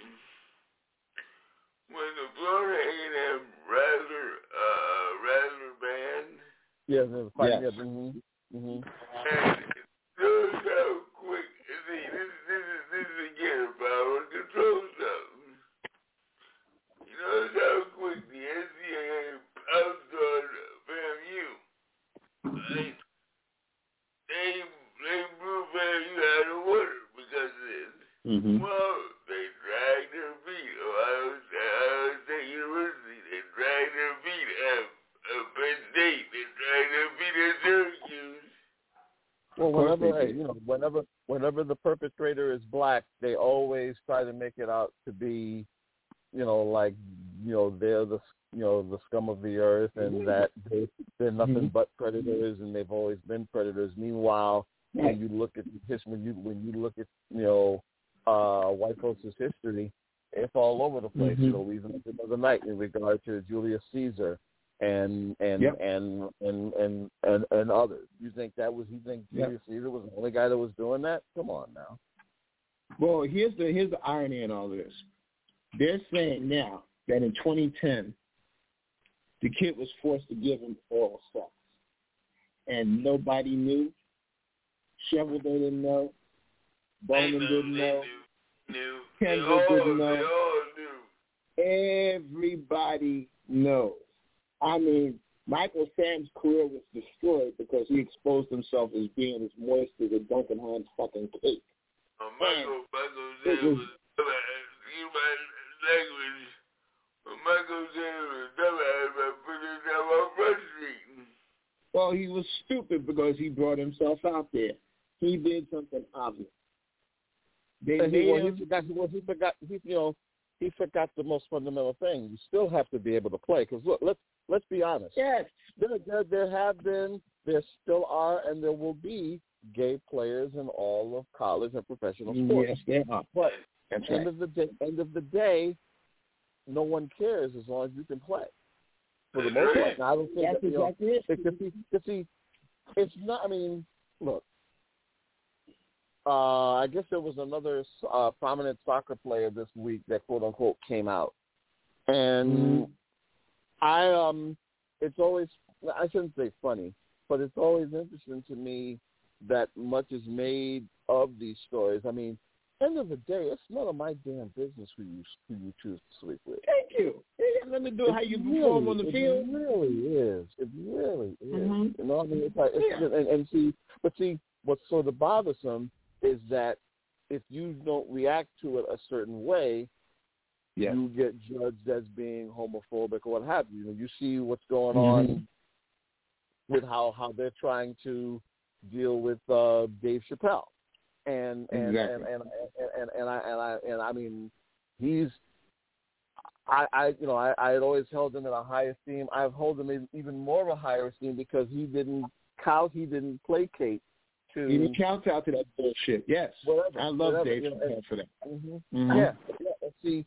when the Florida A and M Rattler uh, Rattler band? Yeah, the fight. Yeah. yeah. Mm-hmm. Mm-hmm. And those how quick. See, this this is this is again power control stuff. You know how quick the N C double A outscored FAMU. Right? They they blew FAMU out of water because of this. Mm-hmm. Well, they dragged their feet. Ohio, Ohio State University, they dragged their feet at, at Penn State. They dragged their feet at Syracuse. Well, whenever hey, you know, whenever whenever the perpetrator is black, they always try to make it out to be, you know, like, you know, they're the you know the scum of the earth, and that they, they're nothing mm-hmm. but predators, and they've always been predators. Meanwhile, yeah. when you look at history, when you when you look at you know uh, white folks' history, it's all over the place. Mm-hmm. You know, even the other night in regard to Julius Caesar. And and, yep. and and and and and others. You think that was? You think Julius yep. Caesar was the only guy that was doing that? Come on now. Well, here's the here's the irony in all this. They're saying now that in twenty ten, the kid was forced to give him oral sex, and nobody knew. Shovelday didn't know. Bowman didn't know. Knew. Kendrick didn't know. They all knew. Everybody knows. I mean, Michael Sam's career was destroyed because he exposed himself as being as moist as a Duncan Hines fucking cake. Uh, Michael, Michael Sam was, you know, language, Michael Jordan was a dumbass by putting them on Front Street. Well, he was stupid because he brought himself out there. He did something obvious. They And he, made well, him, he forgot. Well, he forgot. He, you know, he forgot the most fundamental thing. You still have to be able to play. Because look, let's let's be honest. Yes. There, there, there have been, there still are, and there will be gay players in all of college and professional sports. Yes, there are. But That's end right. of the day, end of the day, no one cares as long as you can play. For the most part, now, I don't think That's that, you know, exactly it. because see, because see, it's not. I mean, look. Uh, I guess there was another uh, prominent soccer player this week that quote unquote came out, and mm. I um, it's always I shouldn't say funny, but it's always interesting to me that much is made of these stories. I mean, end of the day, it's none of my damn business who you who you choose to sleep with. Thank you. It has nothing to do with how you perform really, on the it field. It really is. It really is. Mm-hmm. You know, I mean, it's like, it's, Yeah. and, and see, but see, what's sort of bothersome is that if you don't react to it a certain way, yeah. you get judged as being homophobic or what have you. You know, you see what's going Mm-hmm. on with how, how they're trying to deal with uh, Dave Chappelle, and and, exactly. and, and, and and and I and I and I mean, he's I, I you know I, I had always held him in a high esteem. I've held him in even more of a higher esteem because he didn't cow he didn't placate to. He didn't count out to that bullshit. Yes, whatever. I love whatever, Dave you know, Chappelle and, for that. Mm-hmm. Mm-hmm. Yeah, yeah. And see,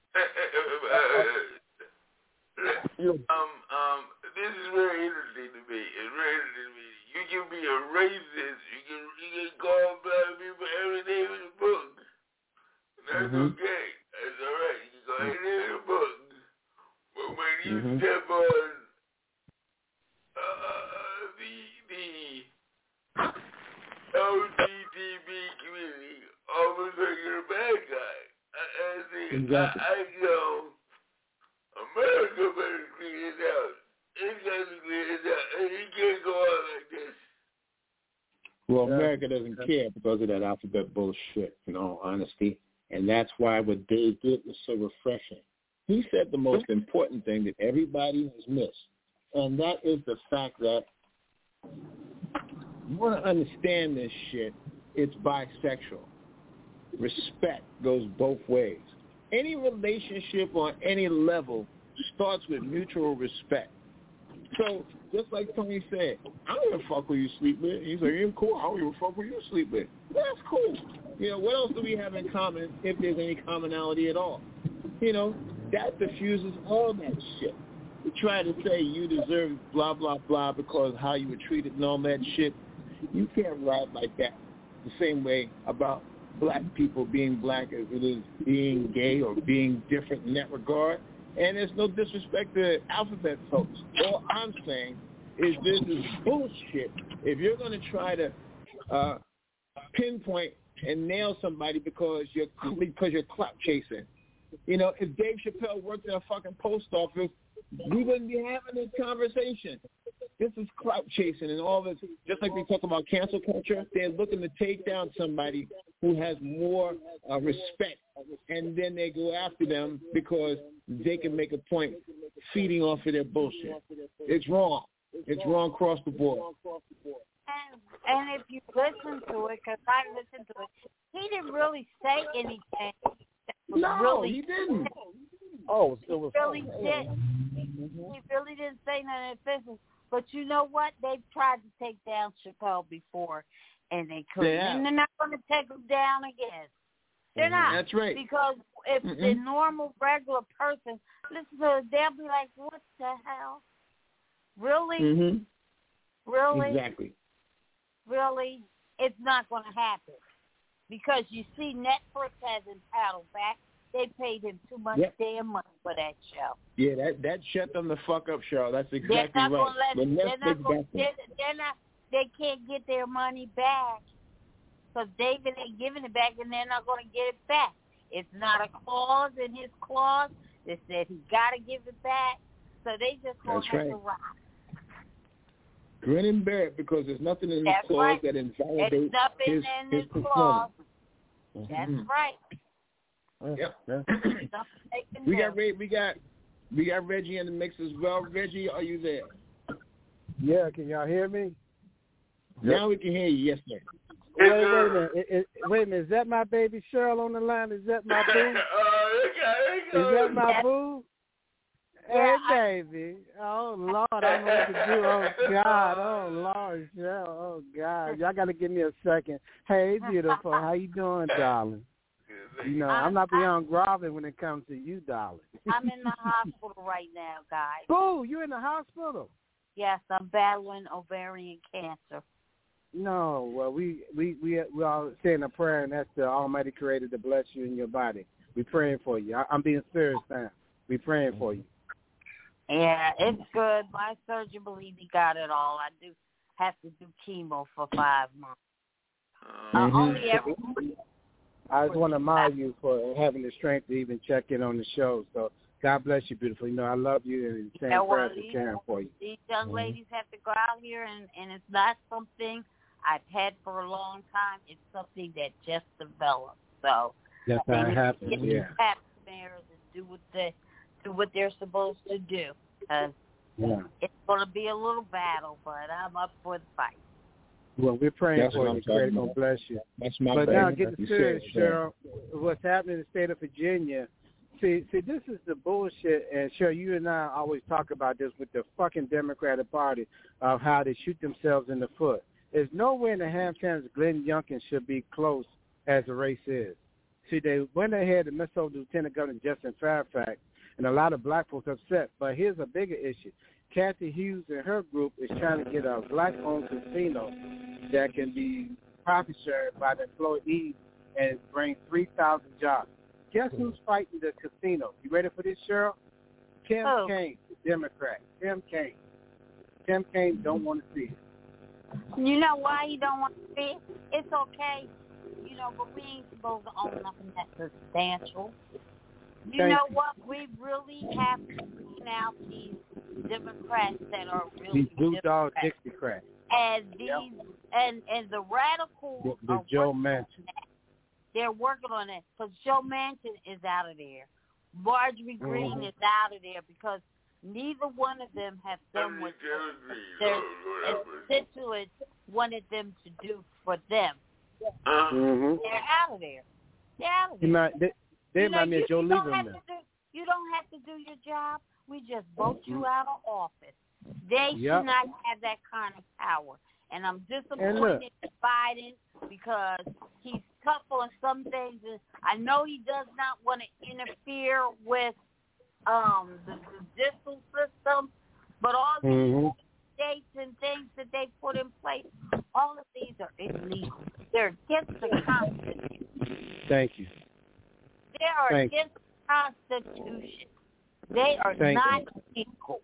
you know, um, um, this is very interesting to me. It's very interesting to me. You can be a racist. You can you can call black people every day in the book. That's mm-hmm. okay. That's all right. You can call every day in the book. But when you mm-hmm. step on uh, the the L G B T community, all of a sudden you're a bad guy. I, I think exactly. I, I know America better clean it out. It's got to clean it out. And you can't go on like this. Well, Yeah. America doesn't care because of that alphabet bullshit, in all honesty. And that's why what Dave did was so refreshing. He said the most important thing that everybody has missed, and that is the fact that you want to understand this shit, it's bisexual. Respect goes both ways. Any relationship on any level starts with mutual respect. So, just like Tony said, I don't give a fuck who you sleep with. He's like, you're cool. I don't give a fuck who you sleep with. That's cool. You know, what else do we have in common if there's any commonality at all? You know, that diffuses all that shit. You try to say you deserve blah, blah, blah because how you were treated and all that shit. You can't ride like that the same way about black people being black as it is being gay or being different in that regard. And there's no disrespect to alphabet folks. All I'm saying is this is bullshit. If you're going to try to uh, pinpoint and nail somebody because you're because you're clout chasing, you know, if Dave Chappelle worked at a fucking post office, we wouldn't be having this conversation. This is clout chasing and all this. Just like we talk about cancel culture, they're looking to take down somebody who has more uh, respect, and then they go after them because they can make a point feeding off of their bullshit. It's wrong. It's wrong across the board. And, and if you listen to it, because I listened to it, he didn't really say anything. That was No, really, he didn't. Oh, it was. He really did. He really didn't say nothing offensive. But you know what? They've tried to take down Chappelle before, and they couldn't. Yeah. And they're not going to take him down again. They're Mm-hmm. not. That's right. Because if Mm-mm. the normal, regular person listen to it, they'll be like, what the hell? Really? Mm-hmm. Really? Exactly. Really? It's not going to happen. Because you see, Netflix hasn't paddled back. They paid him too much Yep. damn money for that show. Yeah, that that shut them the fuck up, Cheryl. That's They're exactly not right. going to let. The They're not Netflix going. back They're, they're not. They can't get their money back because David ain't giving it back, and they're not going to get it back. It's not a clause in his clause that said he got to give it back. So they just going to have right. to rock. Grin and bear it because there's nothing in this That's clause right. that invalidates It's nothing his, in his this clause. performance. That's Mhm. right. Yep. Nothing they can We do. got we got We got Reggie in the mix as well. Reggie, are you there? Yeah, can y'all hear me? Now we can hear you. Yes, sir. Wait, wait a minute. It, it, wait a minute. Is that my baby Cheryl on the line? Is that my boo? Is that my boo? Hey, baby. Oh, Lord, I don't know what to do. Oh, God. Oh, Lord, Cheryl. Oh, God. Y'all got to give me a second. Hey, beautiful. How you doing, darling? You know, I'm not beyond groveling when it comes to you, darling. I'm in the hospital right now, guys. Boo, you in the hospital? Yes, I'm battling ovarian cancer. No, well, we we we we all saying a prayer, and that's the Almighty Creator to bless you in your body. We praying for you. I, I'm being serious now. We praying for you. Yeah, it's good. My surgeon believes he got it all. I do have to do chemo for five months. Mm-hmm. Uh, only every. I just want to admire you for having the strength to even check in on the show. So God bless you, beautiful. You know, I love you and same Yeah, well, prayers these, and caring for you. These young mm-hmm. ladies have to go out here, and, and it's not something I've had for a long time. It's something that just developed. So that's how it happens. Get yeah. Pap smears and do what they do what they're supposed to do. Cause yeah. It's going to be a little battle, but I'm up for the fight. Well, we're praying That's for you. Creator gonna bless you. That's my but baby. now get to serious, said, Cheryl. Yeah. What's happening in the state of Virginia? See, see, this is the bullshit. And Cheryl, you and I always talk about this with the fucking Democratic Party of how they shoot themselves in the foot. There's nowhere in the Hamptons Glenn Youngkin should be close as a race is. See, they went ahead and messed over Lieutenant Governor Justin Fairfax, and a lot of black folks upset. But here's a bigger issue. Kathy Hughes and her group is trying to get a black-owned casino that can be profit shared by the employees and bring three thousand jobs. Guess who's fighting the casino? You ready for this, Cheryl? Tim oh. Kaine, the Democrat. Tim Kaine. Tim Kaine don't want to see it. You know why he don't want to see it? It's okay, you know, but we ain't supposed to own nothing that's substantial. You Thank know you. what? We really have to clean out these Democrats that are really These blue dog Democrats. Dixiecrats. And these Yep. and and the radicals The, the are Joe working Manchin. on that. They're working on it because Joe Manchin is out of there. Marjorie Greene Mm-hmm. is out of there because neither one of them have done what their constituents wanted them to do for them. Mm-hmm. They're out of there. They're out of there. He might, they they you know, might be a you, Joe you don't Lieberman. have to do, You don't have to do your job. We just vote Mm-hmm. you out of office. They Yep. should not have that kind of power. And I'm And look. disappointed in Biden because he's tough on some things. And I know he does not want to interfere with um, the judicial system, but all these Mm-hmm. states and things that they put in place, all of these are illegal. They're against the Constitution. Thank you. They are Thank against the Constitution. They are Thank not equal.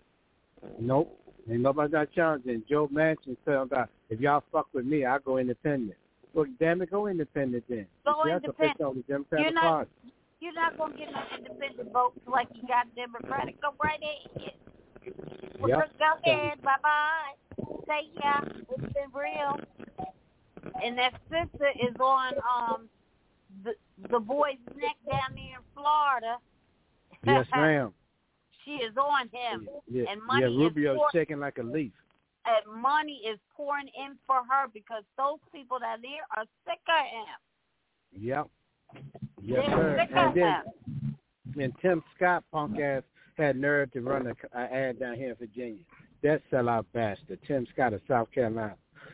Nope. Ain't nobody not challenging. Joe Manchin said about, if y'all fuck with me, I'll go independent. Well, damn it, go independent then. Go You have to independent. pick on the Democratic You're not, Party. you're not going to get no independent votes like you got Democratic. Go right ahead. Well, Yep. just go ahead. Bye-bye. Say, yeah, it's been real. And that sister is on um the the boy's neck down there in Florida. Yes, ma'am. She is on him. Yeah, and money yeah Rubio's is pour- shaking like a leaf. and money is pouring in for her because those people down there are sick of him. Yep. Yes, They're sir. sick And of then, him. and Tim Scott, punk ass, had nerve to run an ad down here in Virginia. That sellout bastard, Tim Scott of South Carolina.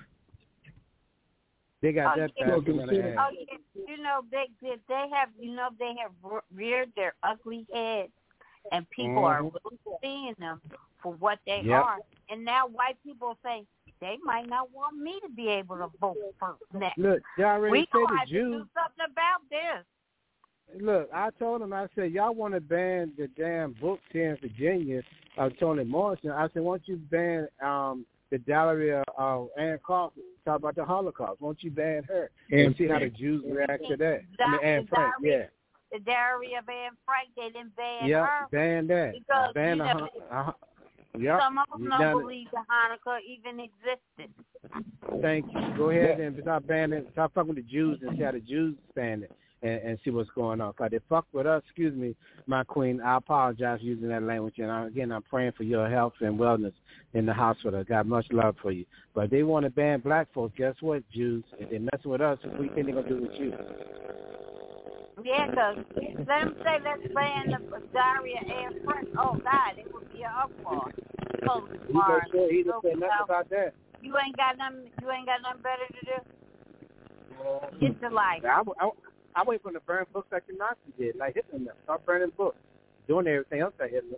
They got Oh, that yeah. bastard running an ad. Oh, yeah. You know they, they they have you know they have reared their ugly heads, and people Mhm. are really seeing them for what they Yep. are. And now white people say they might not want me to be able to vote for next. Look, they already we said gonna the have to Jews. do something about this. Look, I told him, I said, y'all want to ban the damn books here in Virginia of Toni Morrison. I said, why don't you ban um, the diary of uh, Anne Carter, talk about the Holocaust? Why don't you ban her and, And see how the Frank. Jews react to that? I mean, Di- Anne Frank, diary, yeah. The diary of Anne Frank, they didn't ban Yep, her. ban that. Because, ban you the, know, uh, yep. some of them You don't done it. believe the Hanukkah even existed. Thank you. Go ahead and stop banning, stop fucking with the Jews and see how the Jews stand it. and, and see what's going on. Because they fuck with us, excuse me, my queen, I apologize for using that language. And I, again, I'm praying for your health and wellness in the hospital. Got much love for you. But they want to ban black folks. Guess what, Jews? If they're messing with us, what do you think they're going to do with you? Yeah, because let them say let's ban the diarrhea air front. Oh, God, it would be an uproar. Oh, you make sure he didn't say nothing about that. You ain't got nothing, you ain't got nothing better to do? Get the life. I, I, I wait for them to burn books like the Nazis did, like Hitler. Start burning books. Doing everything else like Hitler.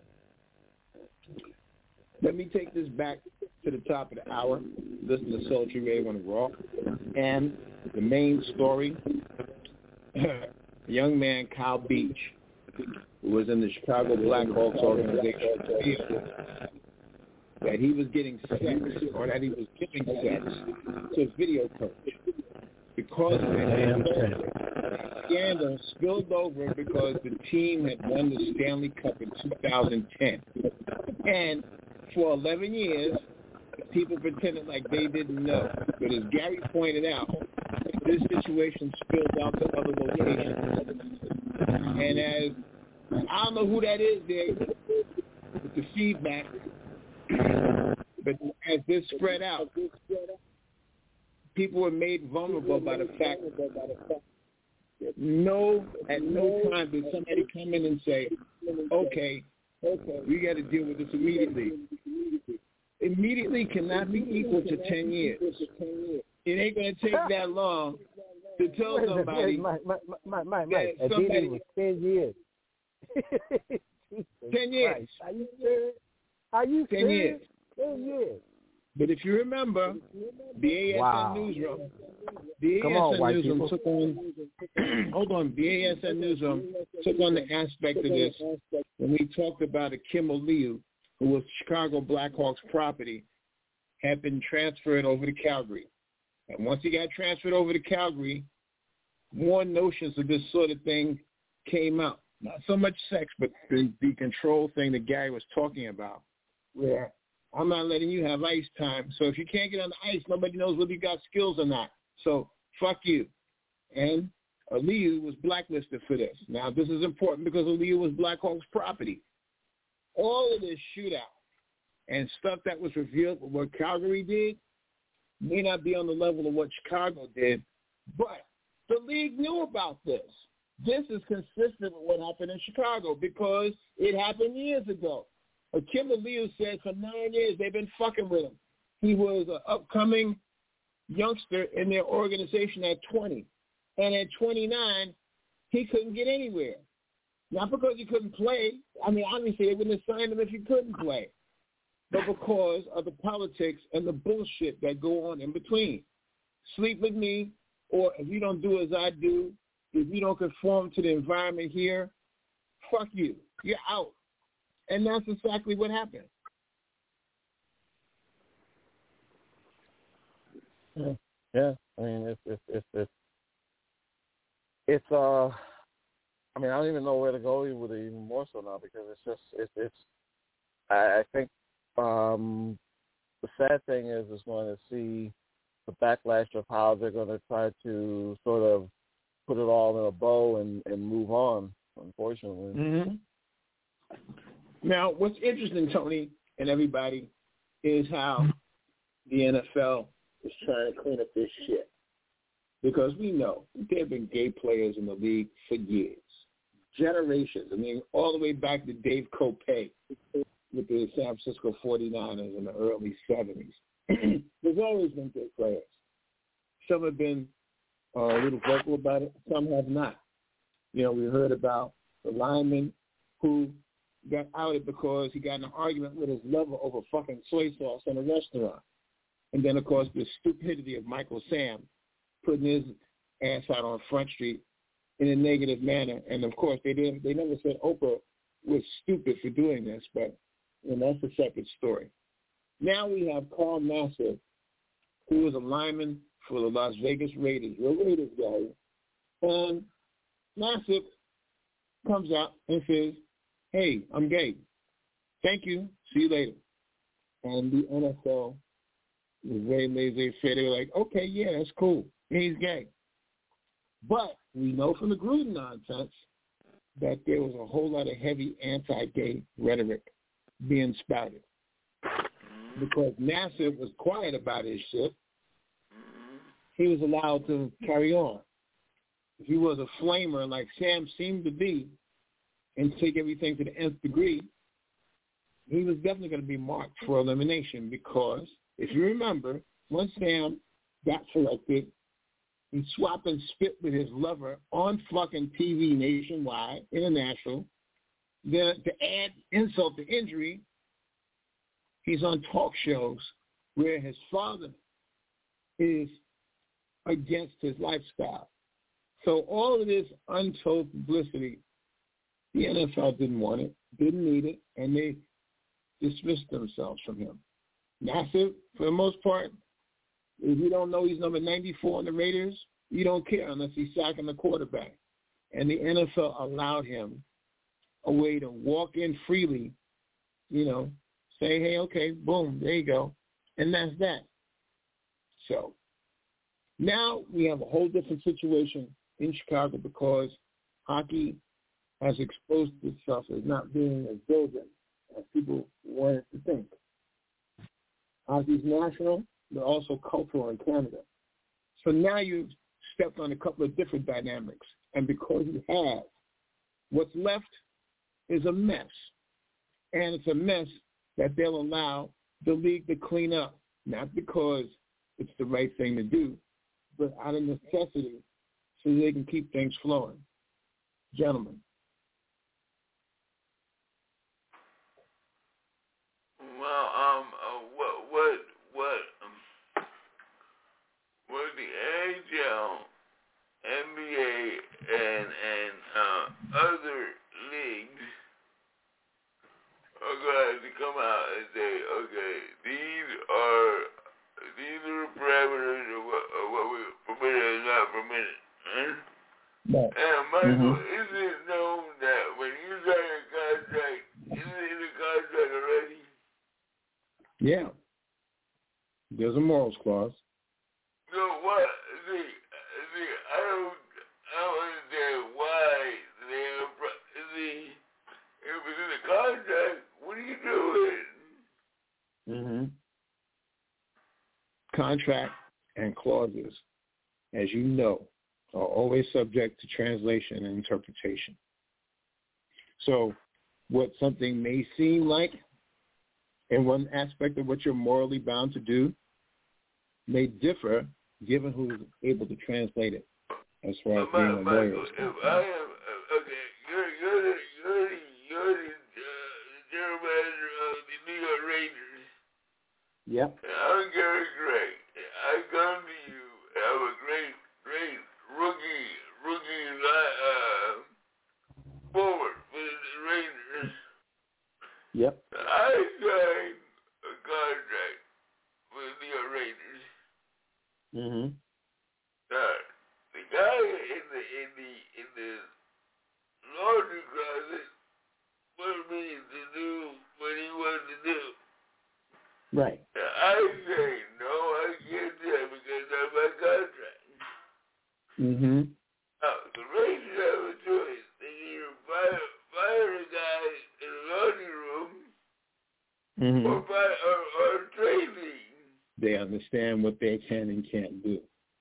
Let me take this back to the top of the hour. Listen to Sultry Radio on Raw. And the main story, a young man, Kyle Beach, who was in the Chicago Blackhawks organization, that he was getting sex, or that he was giving sex to a video coach. Because of that, scandal spilled over because the team had won the Stanley Cup in two thousand ten. And for eleven years, people pretended like they didn't know. But as Gary pointed out, this situation spilled out to other locations. And as, I don't know who that is there with the feedback, but as this spread out, people were made vulnerable by the fact that no, at no time did somebody come in and say, okay, okay, we got to deal with this immediately. Immediately cannot be equal to ten years. It ain't going to take that long to tell somebody my, my, my, my, my, that somebody was ten years. ten years. Are you serious? Are you ten serious? years. ten years. But if you remember, the A S N wow. Newsroom, the Come A S N on, Newsroom people. took on, hold on, the A S N Newsroom took on the aspect of this when we talked about Akim Aliu, who was Chicago Blackhawks property, had been transferred over to Calgary. And once he got transferred over to Calgary, more notions of this sort of thing came out. Not so much sex, but the, the control thing that Gary was talking about. Where I'm not letting you have ice time. So if you can't get on the ice, nobody knows whether you got skills or not. So fuck you. And Aliu was blacklisted for this. Now, this is important because Aliu was Blackhawks property. All of this shootout and stuff that was revealed with what Calgary did may not be on the level of what Chicago did, but the league knew about this. This is consistent with what happened in Chicago because it happened years ago. Akim Aliu said for nine years they've been fucking with him. He was an upcoming youngster in their organization at twenty. And at twenty-nine, he couldn't get anywhere. Not because he couldn't play. I mean, obviously they wouldn't have signed him if he couldn't play. But because of the politics and the bullshit that go on in between. Sleep with me, or if you don't do as I do, if you don't conform to the environment here, fuck you. You're out. And that's exactly what happened. Yeah, yeah. I mean, it's it's it's it's, it's uh. I mean, I don't even know where to go with it even more so now because it's just it's it's. I, I think um, the sad thing is is going to see the backlash of how they're going to try to sort of put it all in a bow and, and move on. Unfortunately. Mm-hmm. Now, what's interesting, Tony, and everybody, is how the N F L is trying to clean up this shit. Because we know there have been gay players in the league for years, generations. I mean, all the way back to Dave Kopay with the San Francisco forty-niners in the early seventies. There's always been gay players. Some have been uh, a little vocal about it. Some have not. You know, we heard about the lineman who got outed because he got in an argument with his lover over fucking soy sauce in a restaurant. And then, of course, the stupidity of Michael Sam putting his ass out on Front Street in a negative manner. And, of course, they didn't. They never said Oprah was stupid for doing this, but and that's a separate story. Now we have Carl Nassib, who was a lineman for the Las Vegas Raiders, your Raiders guy. And Nassib comes out and says, hey, I'm gay. Thank you. See you later. And the N F L was very laissez-faire. They were like, okay, yeah, that's cool. He's gay. But we know from the Gruden nonsense that there was a whole lot of heavy anti-gay rhetoric being spouted. Because Nassib was quiet about his shit, he was allowed to carry on. If he was a flamer like Sam seemed to be and take everything to the nth degree, he was definitely going to be marked for elimination because, if you remember, once Sam got selected, he swapped and spit with his lover on fucking T V nationwide, international. Then to add insult to injury, he's on talk shows where his father is against his lifestyle. So all of this untold publicity, the N F L didn't want it, didn't need it, and they dismissed themselves from him. Nassib, for the most part, if you don't know he's number ninety-four on the Raiders, you don't care unless he's sacking the quarterback. And the N F L allowed him a way to walk in freely, you know, say, hey, okay, boom, there you go. And that's that. So now we have a whole different situation in Chicago because hockey has exposed itself as not being as golden as people wanted to think. Hockey's national, but also cultural in Canada. So now you've stepped on a couple of different dynamics. And because you have, what's left is a mess. And it's a mess that they'll allow the league to clean up, not because it's the right thing to do, but out of necessity so they can keep things flowing. Gentlemen. Well, um, uh, what, what, what, um, what the N H L, N B A, and and uh, other leagues are going to come out and say, okay, these are these are the parameters of what, of what we permitted and not permitted. Huh? Right. And Michael, Mm-hmm. is it known that when you sign a contract, is it in the contract already? Yeah. There's a morals clause. So what? See, see, I don't, I don't understand why they have. See, if it's in the contract, what are you doing? Mm-hmm. Contract and clauses, as you know, are always subject to translation and interpretation. So, what something may seem like in one aspect of what you're morally bound to do may differ given who's able to translate it as far as being a lawyer. If I am, okay, you're, you're the, you're the, you're the, uh, the general manager of the New York Rangers. Yep. And I'm Gary Gray. I come to you and I'm a great, great rookie, rookie, uh, forward for the Rangers. Yep. I signed a contract with the New York Rangers. Mm-hmm. Uh, the guy in the in the in the laundry closet wanted me to do what he wanted to do. Right. I say no, I can't do that because of my contract. Mm-hmm. Now, the Rangers have a choice. They either fire fire a guy in the laundry room. Mm-hmm. Or, by, or, or training. They understand what they can and can't do.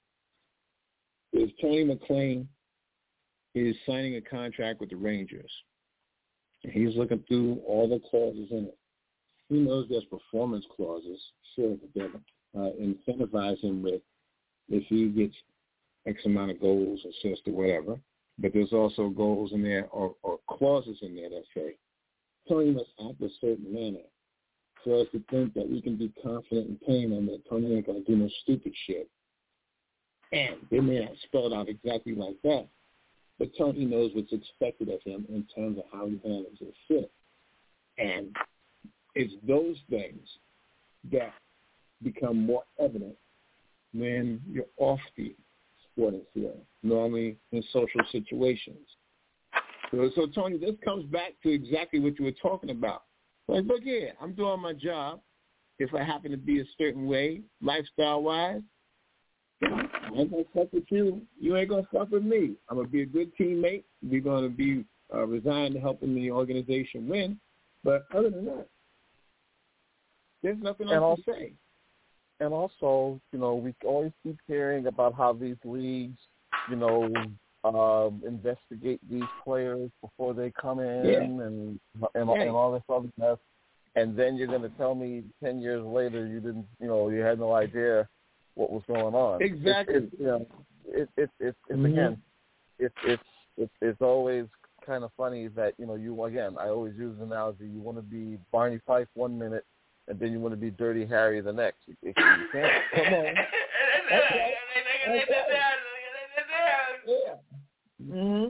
If Tony McClain is signing a contract with the Rangers, and he's looking through all the clauses in it, he knows there's performance clauses, sure, that they'll uh, incentivize him with if he gets X amount of goals, assists, or whatever. But there's also goals in there or, or clauses in there that say Tony must act a certain manner. For us to think that we can be confident in paying him that Tony ain't going to do no stupid shit. And they may not spell it out exactly like that, but Tony knows what's expected of him in terms of how he handles his shit. And it's those things that become more evident when you're off the sporting field, normally in social situations. So, so Tony, this comes back to exactly what you were talking about. Like, look here, I'm doing my job. If I happen to be a certain way, lifestyle-wise, I ain't gonna fuck with you. You ain't gonna fuck with me. I'm gonna be a good teammate. We're gonna be uh, resigned to helping the organization win. But other than that, there's nothing else also, to say. And also, you know, we always keep hearing about how these leagues, you know, um, investigate these players before they come in yeah. and and, yeah. and all this other stuff. And then you're going to tell me ten years later you didn't, you know, you had no idea what was going on. Exactly. It's, it's, you know, it, it, it, it's mm-hmm. again, it, it's it's it's always kind of funny that, you know, you again, I always use the analogy. You want to be Barney Fife one minute, and then you want to be Dirty Harry the next. You, you can't. Come on. That's right. That's right. Yeah. Mm-hmm.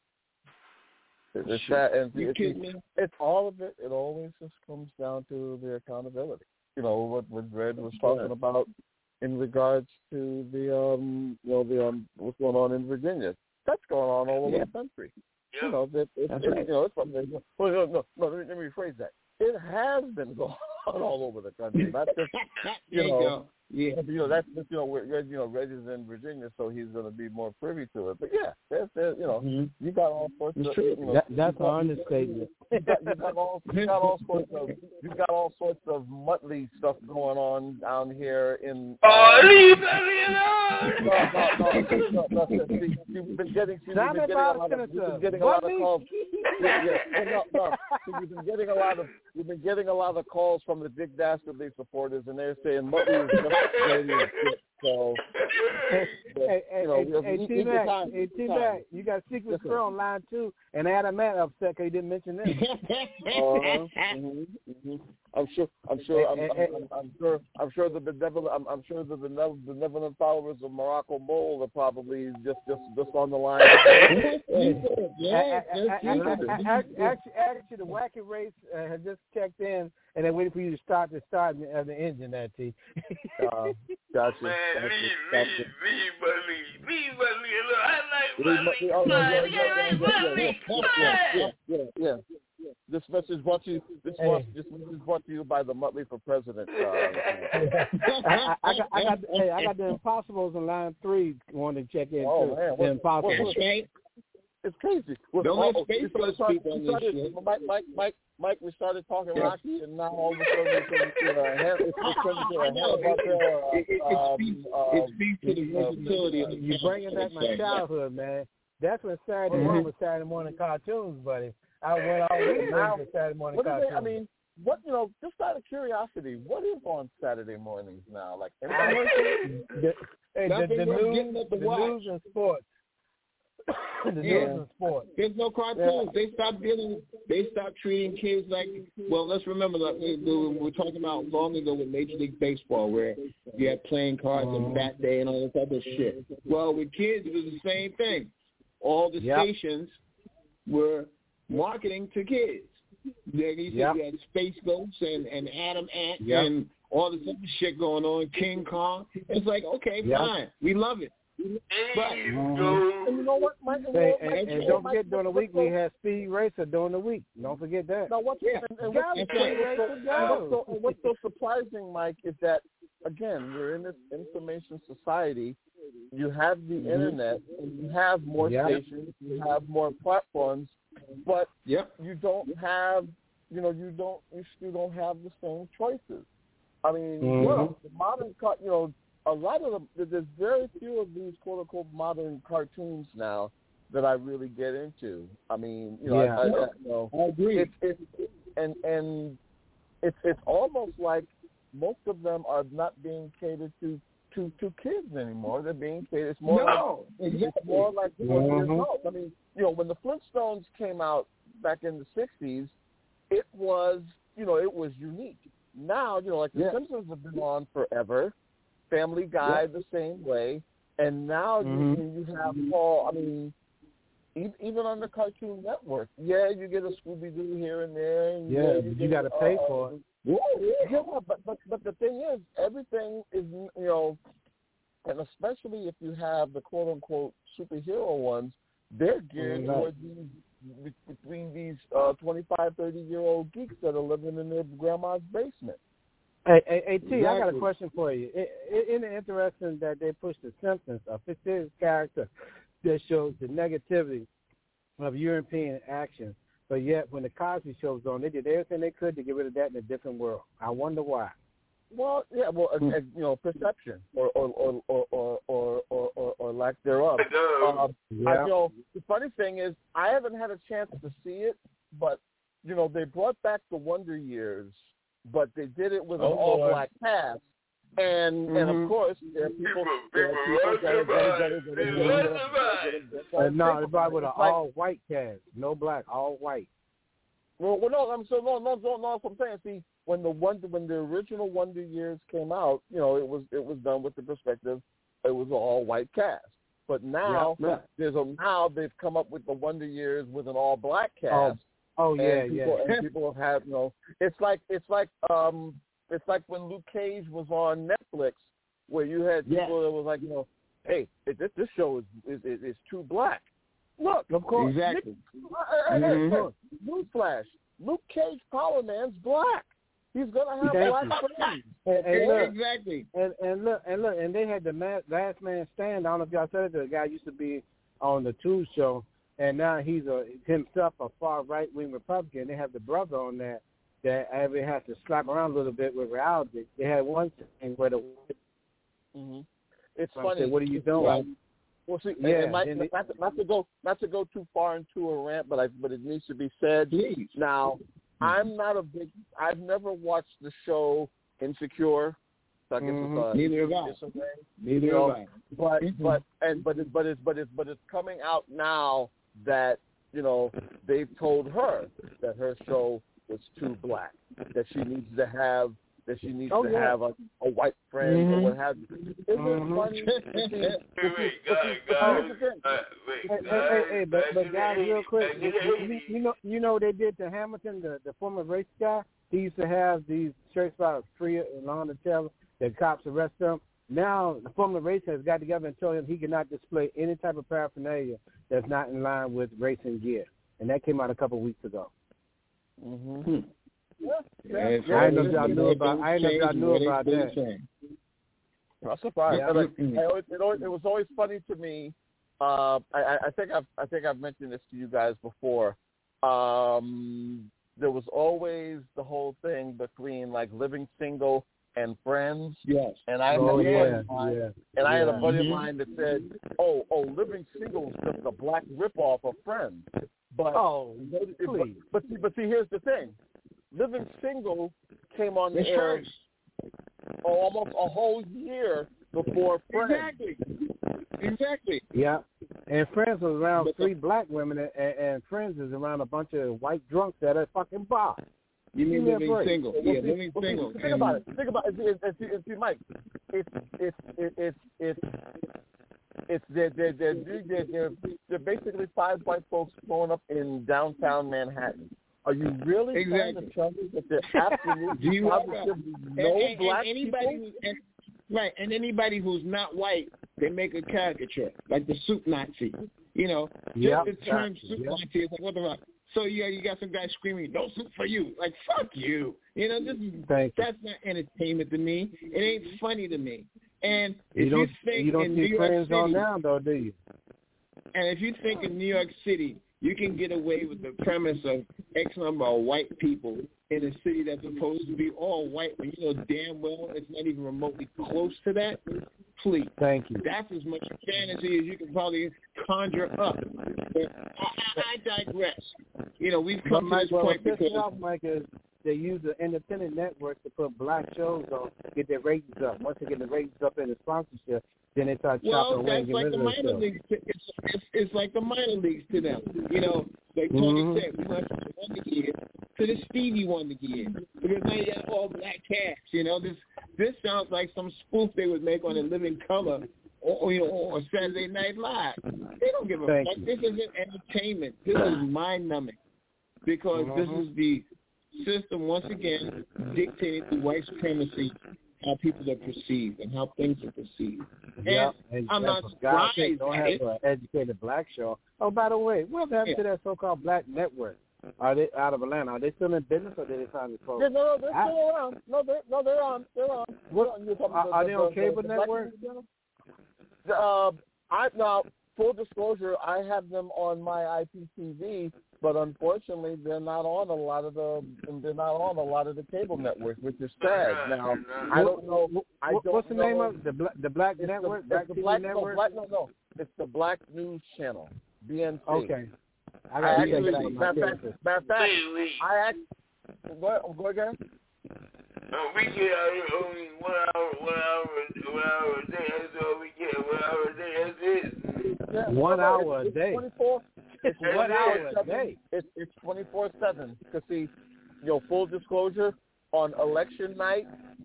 It's that, and you it's, kidding me? It's all of it. It always just comes down to the accountability. You know what, what Red was talking yeah. about in regards to the um, you know, the um, what's going on in Virginia. That's going on all over yeah. the country. Yeah. You know, that it, That's it, right. you know, it's something. Well, no, no, no. Let me, let me rephrase that. It has been going on all over the country. Not just you know. You yeah, you know that's just, you know Red. You know Red is in Virginia, so he's going to be more privy to it. But yeah, there's, there's you know mm-hmm. you got all sorts it's of. True. You know, that, that's you got, an understatement. You got, you got all you got all sorts of you got all sorts of Muttley stuff going on down here in. Uh, oh, leave me alone! No, no, no, no, no, no. You've been getting, you've been getting a lot of, you've been getting a lot of calls. Yeah, yeah. No, no. You've been getting a lot of, you've been getting a lot of calls from the Dick Dastardly supporters, and they're saying Muttley is just ready as shit. So, hey, but, hey, hey, you know, hey, we, hey, we, T-Mac, time, hey, T-Mac, you got Secret yes, Squirrel on line two, and Adam Matt upset because he didn't mention them. uh, mm-hmm, mm-hmm. I'm sure. I'm sure. I'm, I'm, I'm, I'm sure. I'm sure the benevolent. I'm, I'm sure the benevolent, benevolent followers of Morocco Mole are probably just, just, just on the line. yeah, actually, actually, the Wacky Race uh, has just checked in, and they're waiting for you to start the start of the engine. That T. uh, gotcha. Man, gotcha, leave, gotcha. leave, leave Muttley, leave Muttley alone. I like Muttley. Muttley. Oh, yeah, Yeah, yeah, yeah, yeah, yeah, yeah. This message brought to you. This, hey. was, this message brought to you by the Muttley for President. Uh, I, I got, I got, hey, I got the Impossibles in line three wanting to check in oh, too. Man. The Impossibles. What, what, it's crazy. Don't oh, let space for us speak on this shit. Mike, Mike, Mike, Mike, we started talking yeah. Rocky, and now all of a sudden it's turned into a hand. It's turned into a hand about uh, it, it, um, it, speaks, um, it speaks to the versatility of the You're bringing back my childhood, man. That's when Saturday mm-hmm. morning was Saturday morning cartoons, buddy. I went all week now for Saturday morning what cartoons. They, I mean, what you know, just out of curiosity, what is on Saturday mornings now? Like, the, hey, the, the, news, the news and sports. the yeah. news and sports. There's no cartoons. Yeah. They stopped dealing. They stopped treating kids like. Well, let's remember that we, we were talking about long ago with Major League Baseball, where you had playing cards uh, and bat day and all this other shit. Well, with kids, it was the same thing. All the yep. stations were marketing to kids. There you, yep. you had Space Ghosts and, and Adam Ant yep. and all this other shit going on, King Kong. It's like, okay, yep. fine. We love it. But, mm-hmm. and you know what, Mike? And, hey, Mike, and, and don't forget, Mike, during the week, we had Speed Racer during the week. Don't forget that. Now, what's, yeah. and, and what's, Speed what's, Racer, so, and what's, so, and what's so surprising, Mike, is that, again, we're in this information society. You have the mm-hmm. internet, and you have more yep. stations, you have more platforms, but yep. you don't have, you know, you don't, you still don't have the same choices. I mean, mm-hmm. well, the modern, you know, a lot of them, there's very few of these quote-unquote modern cartoons now that I really get into. I mean, you know, yeah. I, I, you know, I agree. It's, it's, and and it's it's almost like most of them are not being catered to to, to kids anymore. They're being catered. It's more no, like exactly. it's more like for mm-hmm. the adults. I mean, you know, when the Flintstones came out back in the sixties, it was you know it was unique. Now, you know, like the yeah. Simpsons have been on forever. Family Guy yeah. the same way, and now mm-hmm. you, you have Paul. I mean, even on the Cartoon Network, yeah, you get a Scooby Doo here and there. And yeah, yeah, you, you got to pay uh, for it. Yeah, yeah, but but but the thing is, everything is you know, and especially if you have the quote unquote superhero ones, they're geared mm-hmm. towards these between these uh, twenty-five, thirty year old geeks that are living in their grandma's basement. Hey, hey, hey T, Exactly. I got a question for you. It, it, isn't it interesting that they pushed The Simpsons, a fictitious character that shows the negativity of European action, but yet when the Cosby Show was on, they did everything they could to get rid of that in a different world. I wonder why. Well, yeah, well, uh, uh, you know, perception or or or or or or, or, or, or lack thereof. Um, yeah. I, you know, the funny thing is, I haven't had a chance to see it, but you know, they brought back the Wonder Years, but they did it with an Oh, all-black cast, and Mm-hmm. and of course there are people, there are people that are that are that are Uh, no, they brought with an all-white cast, no black, all white. Well, well, no, I'm so no, no, no, no. What I'm saying, see, when the Wonder, when the original Wonder Years came out, you know, it was it was done with the perspective, it was an all white cast. But now yeah, yeah. there's a now they've come up with the Wonder Years with an all black cast. Oh, oh yeah, and people, yeah. And people have had, you know, it's like it's like um it's like when Luke Cage was on Netflix, where you had people yeah. that was like, you know, hey, this this show is is, is, is too black. Look, of course, exactly. Nick, mm-hmm. Newsflash: Luke Cage, Power Man's black. He's gonna have Thank black you. friends. And, and look, exactly. And and look and look and they had the man, Last Man Stand. I don't know if y'all said it. The guy used to be on the Tube Show, and now he's a himself a far right wing Republican. They have the brother on that that every has to slap around a little bit with reality. They had one thing where the mm-hmm. It's I funny. said, what are you doing? Well, well see, yeah, and my, and not, to, not to go not to go too far into a rant, but I but it needs to be said. Please. Now, I'm not a big. I've never watched the show Insecure. So I guess mm-hmm. it's, uh, Neither have I. it's okay. Neither you know, have I. But mm-hmm. but and but it, but it's but it's but it's coming out now that you know they've told her that her show was too black, that she needs to have that she needs oh, to yeah. have a, a white friend mm-hmm. or what have you. Isn't mm-hmm. it funny? Wait, wait, guys, guys. Uh, wait, Hey, hey, hey, hey, but, but guys, real quick, you, you, you know, you know what they did to Hamilton, the, the former race guy. He used to have these shirts about free and long to tell that cops arrest him. Now the former race has got together and told him he cannot display any type of paraphernalia that's not in line with racing gear, and that came out a couple of weeks ago. Mm-hmm. Yeah, yeah. yeah, I didn't know y'all knew about. I didn't know y'all knew about that. I'm surprised. Yeah. Like, I always, it, always, it was always funny to me. Uh, I, I think I've I think I've mentioned this to you guys before. Um, there was always the whole thing between like living single and Friends. Yes. And I oh, had a yeah, buddy of mine, yeah. and I had yeah. a buddy mm-hmm. of mine that said, "Oh, oh, Living Single is just a black ripoff of Friends." But oh, but, please. but see, but see, here's the thing: Living Single came on the It's air first. almost a whole year before Friends. Exactly. Exactly. Yeah. And Friends was around But three black women, and, and Friends is around a bunch of white drunks at a fucking bar. You mean Give me a living break. single? Well, Yeah, see, living well, see, single. Think And- about it. Think about it. It's, it's, it's, it's, Mike. It's it's it's it's it's it's they're they're they're, they're, they're, they're basically five white folks growing up in downtown Manhattan. Are you really Exactly. trying to tell me that there absolutely Do you positively no and, and, black and anybody people? who's, and, right, and anybody who's not white, they make a caricature, like the soup Nazi. You know, just Yep. the term Exactly. soup Yep. Nazi is like, what the fuck? So yeah, you got some guy screaming, "No soup for you!" Like fuck you. You know, this is Thank you. that's not entertainment to me. It ain't funny to me. And You if don't, you think you don't in see New York Friends City, on down, though, do you? and if you think in New York City, you can get away with the premise of X number of white people in a city that's supposed to be all white when you know damn well it's not even remotely close to that, please. Thank you. That's as much fantasy as you can probably conjure up. But I, I, I digress. You know, we've But come to Mike, this what point pisses me because... off, Mike, is they use the independent networks to put black shows on, get their ratings up. Once they get the ratings up in the sponsorship, then they start chopping Well, away and that's getting like rid the of the minor show. leagues. To, it's, it's it's like the minor leagues to them. You know, like Tony Mhm. said, we went from the Wonder Years to the Stevie Wonder Years because now you got all black cast. You know, this this sounds like some spoof they would make on A Living Color or, or you know or Saturday Night Live. They don't give a Thank fuck. you. This isn't entertainment. This is mind numbing because Mhm. this is the system once again dictating through white supremacy how people are perceived and how things are perceived. Yep. And And I'm not for God's sake, surprised don't at have it. an educated black show. Oh, by the way, what happened Yeah. to that so-called black network? Are they out of Atlanta? Are they still in business, or did they finally close? Yeah, no, no, they're still I, around. No, they're no, they're on. They're on. What, they're on. Are, the, are the, they on the, cable the, network? The, uh, I now full disclosure, I have them on my I P T V, but unfortunately, they're not on a lot of the they're not on a lot of the cable networks, which is sad. Now, I don't know. I don't What's the know, name of it? the Black the Black it's Network? The, Black it's the T V Black, Network? No, Black, no, no. It's the Black News Channel, B N C. Okay. I, I got actually, matter matter of fact, matter of fact, I actually go, go again. Uh, we get out here only one hour, one hour, one hour a day. That's all we get. One hour a day. That's it. Yeah, one no, hour it's, a day. twenty-four. It's one hour a day. It's it's twenty-four seven. Because see, you know, full disclosure, on election night,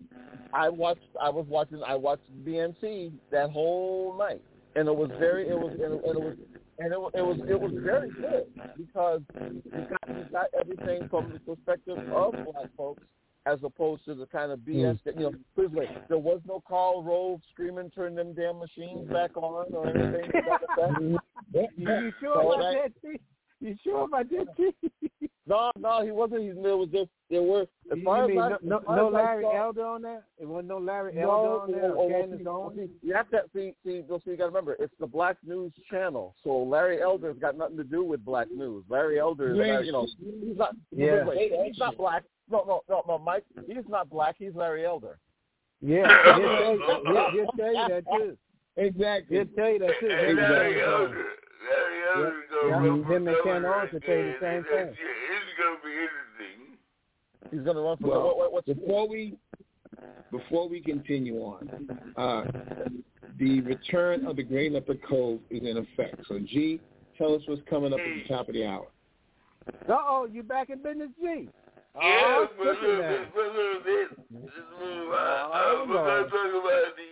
I watched. I was watching. I watched B N C that whole night, and it was very. It was. And it, and it was. And it, it was it was very good because you got, you got everything from the perspective of black folks as opposed to the kind of B S that, you know, please wait, there was no Karl Rove screaming, turn them damn machines back on or anything like that. You, you sure so about that, that, T? You sure about that, T? No, no, he wasn't. He, there was just, there were, as You far mean as no, I, no, as far no as I Larry saw, Elder on that? It wasn't no Larry no, Elder on there? oh, oh, Candace see, Owens? see, you have to see, see, so you got to remember, it's the Black News Channel. So Larry Elder's got nothing to do with Black News. Larry Elder is, Yeah. you know, he's not, Yeah. wait, wait, he's not black. No, no, no, no, Mike, he's not black. He's Larry Elder. Yeah, he'll tell, you, he'll, he'll tell you that too. Exactly. He'll tell you that too. Hey, Larry Elder. Larry Elder's Yeah, going to run him for and Ken governor Owens will tell you the again. same It's, thing. it's going to be interesting. He's going to run for Well, what, what, what's before we before we continue on, uh, the return of the Gray Leopard Code is in effect. So, G, tell us what's coming up at the top of the hour. Uh-oh, you back in business, G? Yeah, Oh, for a look at little that. bit, for a little bit. Just a little while. Uh, Oh, we're going Lord. to talk about the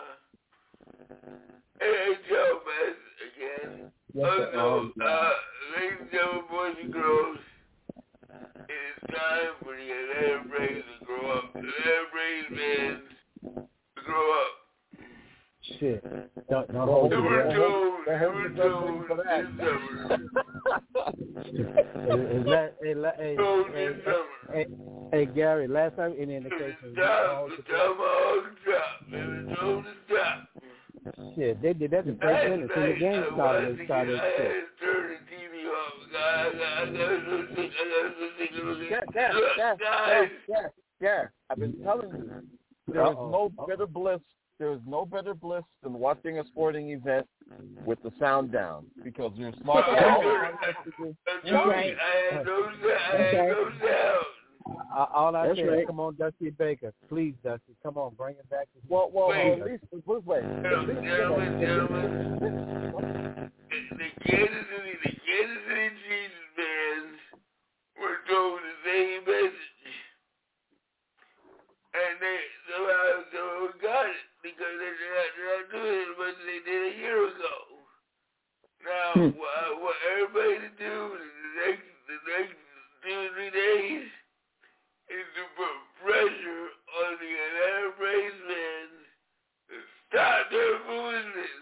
uh, N H L match again. Yes, Oh, sir. no. Uh, ladies and gentlemen, boys and girls, it is time for the Atlanta Braves to grow up. The Atlanta Braves fans to grow up. Shit. Don't, don't hold They me were to told, they Don't were hold me told for that. this summer. that. Is that, hey, la- hey, Told hey, this summer. hey, hey, Gary, last time any indication. Stop, the tomahawk drop. They were told to stop. Shit, they did that in first minutes when the game started. They started I had shit. to turn the T V off. I got, I got so sick. I got so sick of looking. Yeah, yeah, Look, yeah, guys. yeah, yeah. I've been telling you, there is Uh-oh. no better bliss. There is no better bliss than watching a sporting event with the sound down because you're smart. I had Right. no sound. I had no sound. Uh, all I That's said right. is, come on, Dusty Baker. Please, Dusty, come on, bring it back. To Well, well, Wait. well, at least this way. Gentlemen, gentlemen, gentlemen. The, the Kansas City, the Kansas City Chiefs fans were told the same message. And they somehow, somehow got it because they're not, they're not doing it as much as they did a year ago. Now, Hmm. what, what everybody to do the next, the next two or three days is to put pressure on the Atlanta Braves fans to stop their foolishness.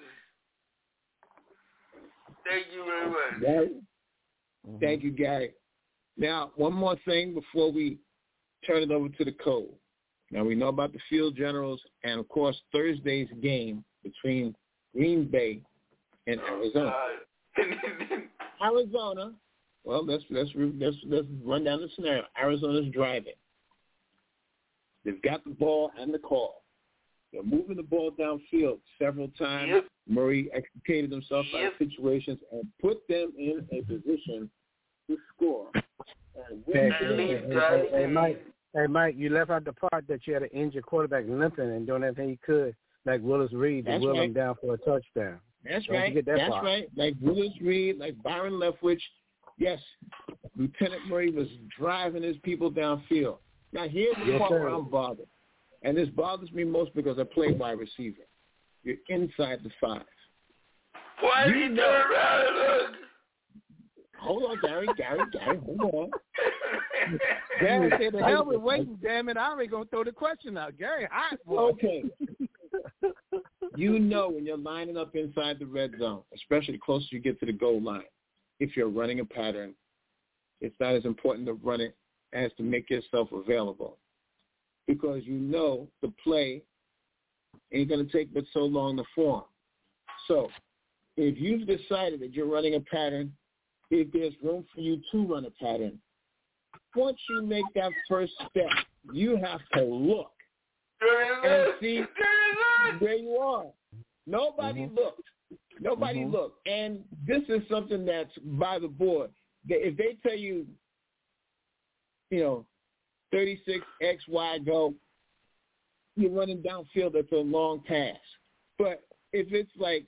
Thank you very much. Gary? Thank you, Gary. Now, one more thing before we turn it over to the code. Now, we know about the Field Generals and, of course, Thursday's game between Green Bay and Arizona. Arizona, well, let's, let's, let's, let's run down the scenario. Arizona's driving. They've got the ball and the call. They're moving the ball downfield several times. Yep. Murray extricated himself Yep. out of situations and put them in a position to score. And Hey, win hey, the hey, game. hey, hey, Mike, hey, Mike, you left out the part that you had an injured quarterback limping and doing everything he could, like Willis Reed, to That's wheel him right. down for a touchdown. That's Don't right. forget that That's part. right. Like Willis Reed, like Byron Leftwich. Yes, Lieutenant Murray was driving his people downfield. Now, here's the Yes, part sir. where I'm bothered. And this bothers me most because I play wide receiver. You're inside the five. Why You did you know- turn around and look? Hold on, Gary, Gary, Gary, hold on. Gary said, the hell with waiting, damn it. I already going to throw the question out. Gary, hot boy. Okay. You know when you're lining up inside the red zone, especially the closer you get to the goal line, if you're running a pattern, it's not as important to run it as to make yourself available, because you know the play ain't going to take but so long to form. So if you've decided that you're running a pattern, if there's room for you to run a pattern, once you make that first step, you have to look and see where you are. Nobody mm-hmm. looked. Nobody mm-hmm. looked. And this is something that's by the board. If they tell you, you know, thirty-six X, Y, go, you're running downfield, that's a long pass. But if it's like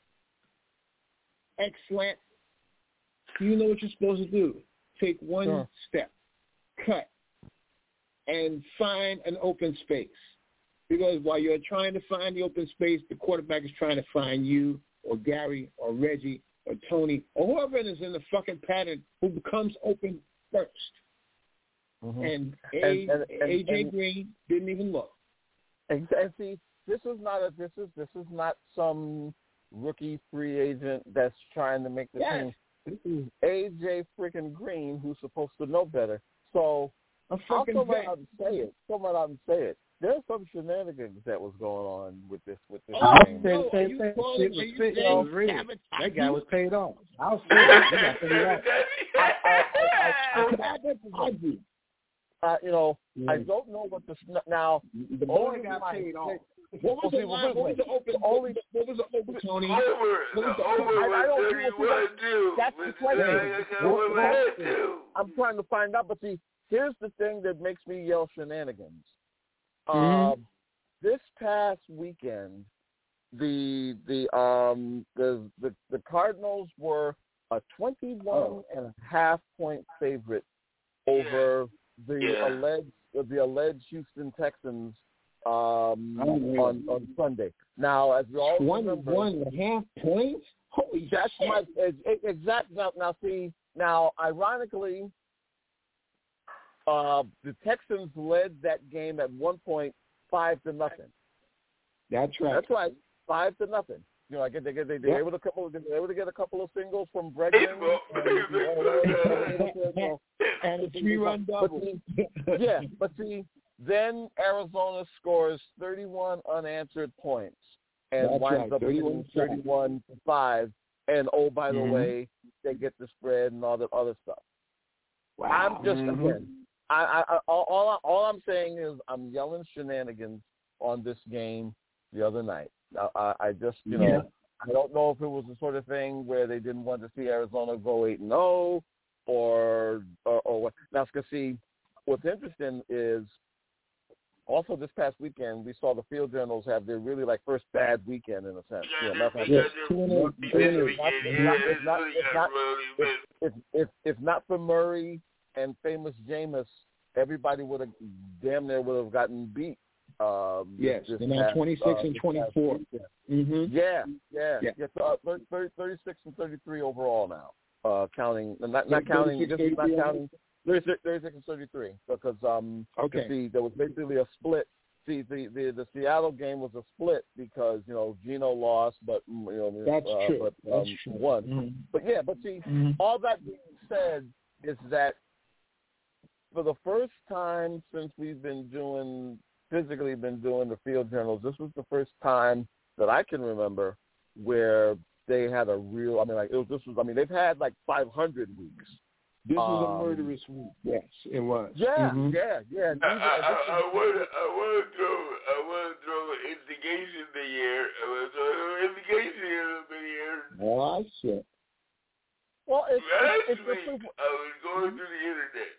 X slant, you know what you're supposed to do. Take one sure. step, cut, and find an open space. Because while you're trying to find the open space, the quarterback is trying to find you or Gary or Reggie or Tony or whoever is in the fucking pattern who becomes open first. Mm-hmm. And, A, and, and, and A J and, Green didn't even look. And, and see, this is not a this is this is not some rookie free agent that's trying to make the yes. team. This is A J freaking Green, who's supposed to know better. So I'll come right out and say it. Come right out and say it. There's some shenanigans that was going on with this with this oh, game. No, same thing. Shit was fit. It was real. That guy was paid off. I was saying he got paid off. I, I, I, I, I, uh, you know, yeah. I don't know what the now. The boy got paid off. What was the line? What was the open? Only what was the open, Tony? Over. What was the over. I, I don't see what do. That's the question. I'm trying to find out, but see, here's the thing that makes me yell shenanigans. Mm-hmm. Um, this past weekend, the the um the the, the Cardinals were a twenty-one oh. and a half point favorite over the yeah. alleged the alleged Houston Texans um oh, on on Sunday. Now, as we all remember, twenty-one and a half points. Holy that's shit. my exact now, now. See, now ironically. Uh, the Texans led that game at one point, five to nothing. That's right. That's right, five to nothing. You know, I get they get they they able to couple they were able to get a couple of singles from Bregman and, and a three-run double. But see, yeah, but see, then Arizona scores thirty-one unanswered points and That's winds right. up thirty-one to five. And oh, by the mm-hmm. way, they get the spread and all that other stuff. Wow. I'm just mm-hmm. again. I, I, all, all, all I'm saying is I'm yelling shenanigans on this game the other night. I, I, I just, you know, yeah. I don't know if it was the sort of thing where they didn't want to see Arizona go eight and zero, or or, or what. Now, because see, what's interesting is also this past weekend we saw the Field Journals have their really like first bad weekend in a sense. You know, if not for Murray and famous Jameis, everybody would have damn near would have gotten beat. Um, yes, and now twenty-six uh, and twenty-four. Mm-hmm. Yeah, yeah, yeah. yeah uh, thirty, thirty-six and thirty-three overall now. Uh, counting, not not counting, just not counting. thirty-six, thirty-six and thirty-three because um, okay. see, there was basically a split. See, the, the the Seattle game was a split because you know Geno lost, but you know that's uh, true. But um, that's true. won. Mm-hmm. But yeah, but see, mm-hmm. all that being said is that. For the first time since we've been doing, physically been doing the Field Journals, this was the first time that I can remember where they had a real, I mean, like, it was, this was, I mean, they've had like five hundred weeks. This um, was a murderous week. Yes, it was. Yeah, mm-hmm. yeah, yeah. I, I, I, I want to I want to throw, I want to throw an instigation in here. I want to throw an instigation in here. Oh, shit. Well, it's, Last it's, it's, week, it's, I was going through the internet.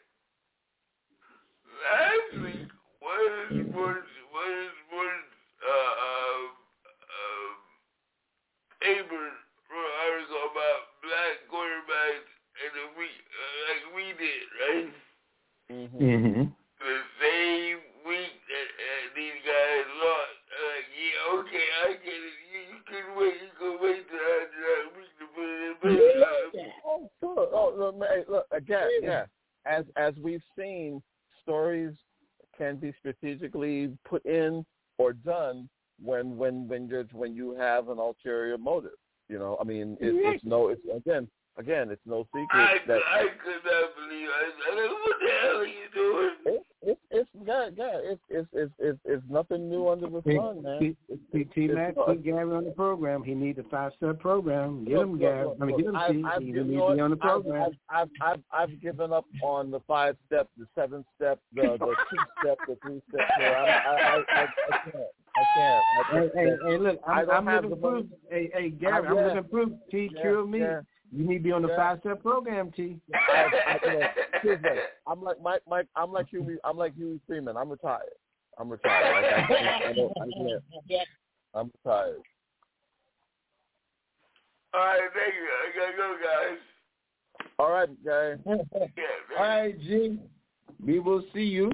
Last week, what is sports, what is sports, uh, um, um, papers wrote an article about black quarterbacks and the week, uh, like we did, right? Mm-hmm. Mm-hmm. The same week that uh, these guys lost. I'm like, yeah, okay, I get it. You, you can wait, you can wait till after that week to put it in place. Oh, sure. Oh, look, look, again, yeah. As as we've seen, stories can be strategically put in or done when when when you when you have an ulterior motive. You know, I mean, it, it's no, it's again, again, it's no secret I, that I could not believe it. I said, what the hell are you doing? It, it, it's God, God, it's, it's it's it's it's nothing new under the sun, man. T Mac, put Gary on the program. He needs a five-step program. Get him, Gary. I mean, get him. I've, T. I've He given, needs to be on the I've, program. I've, I've, I've, I've given up on the five-step, the seven-step, the the two-step, the three-step. I, I, I, I, I can't. I can't. I Hey, hey, hey, look, I'm, I I'm have living the proof. Hey, hey, Gary, I'm yeah. living proof. T, Yeah, cure me. yeah. You need to be on the Yeah. five-step program, T. I, I, you know, here's what, I'm like Mike. Mike. I'm like Huey. I'm like Huey Freeman. I'm retired. I'm retired. Like, I, I, I don't. I can't. I'm retired. All right, thank you. I gotta go, guys. All right, guys. Yeah, All right, G. We will see you.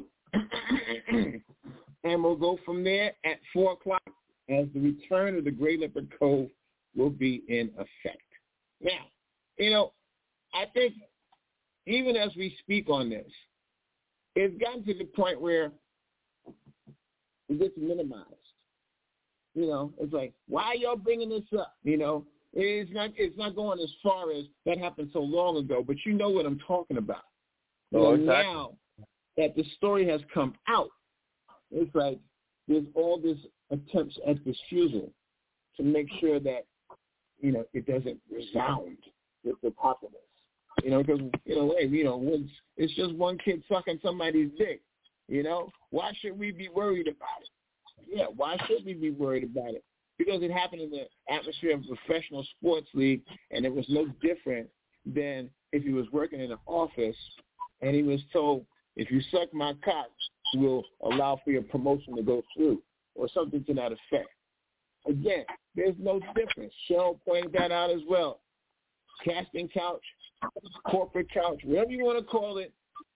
And we'll go from there at four o'clock as the return of the Great Leopard Cove will be in effect. Now, you know, I think even as we speak on this, it's gotten to the point where it gets minimized. You know, it's like, why are y'all bringing this up? You know, it's not it's not going as far as that happened so long ago, but you know what I'm talking about. You Oh, know, exactly. now that the story has come out, it's like there's all this attempts at refusal to make sure that, you know, it doesn't resound with the populace. You know, because, you know, hey, you know, it's, it's just one kid sucking somebody's dick. You know, why should we be worried about it? Yeah, why should we be worried about it? Because it happened in the atmosphere of a professional sports league, and it was no different than if he was working in an office and he was told, if you suck my cock, we'll allow for your promotion to go through, or something to that effect. Again, there's no difference. Cheryl pointed that out as well. Casting couch, corporate couch, whatever you want to call it,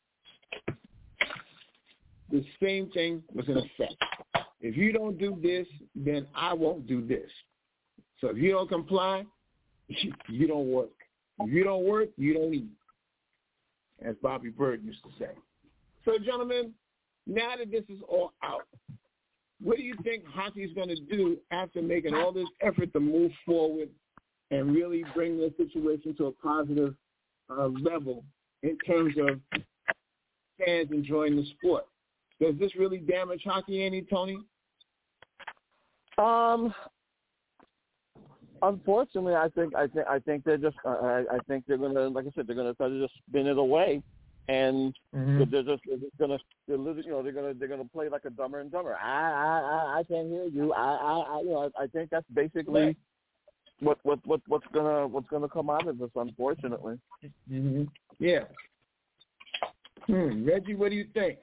the same thing was in effect. If you don't do this, then I won't do this. So if you don't comply, you don't work. If you don't work, you don't eat, as Bobby Bird used to say. So, gentlemen, now that this is all out, what do you think hockey's going to do after making all this effort to move forward and really bring the situation to a positive uh, level in terms of fans enjoying the sport? Does this really damage hockey any, Tony? Um, unfortunately, I think I think I think they're just uh, I, I think they're gonna, like I said, they're gonna try to just spin it away, and mm-hmm. they're just they're just gonna they're you know they're gonna they're gonna play like a Dumber and Dumber. I I I, I can't hear you. I I, I you know I, I think that's basically right. what what what what's gonna what's gonna come out of this, unfortunately. Mm-hmm. Yeah. Hmm. Reggie, what do you think?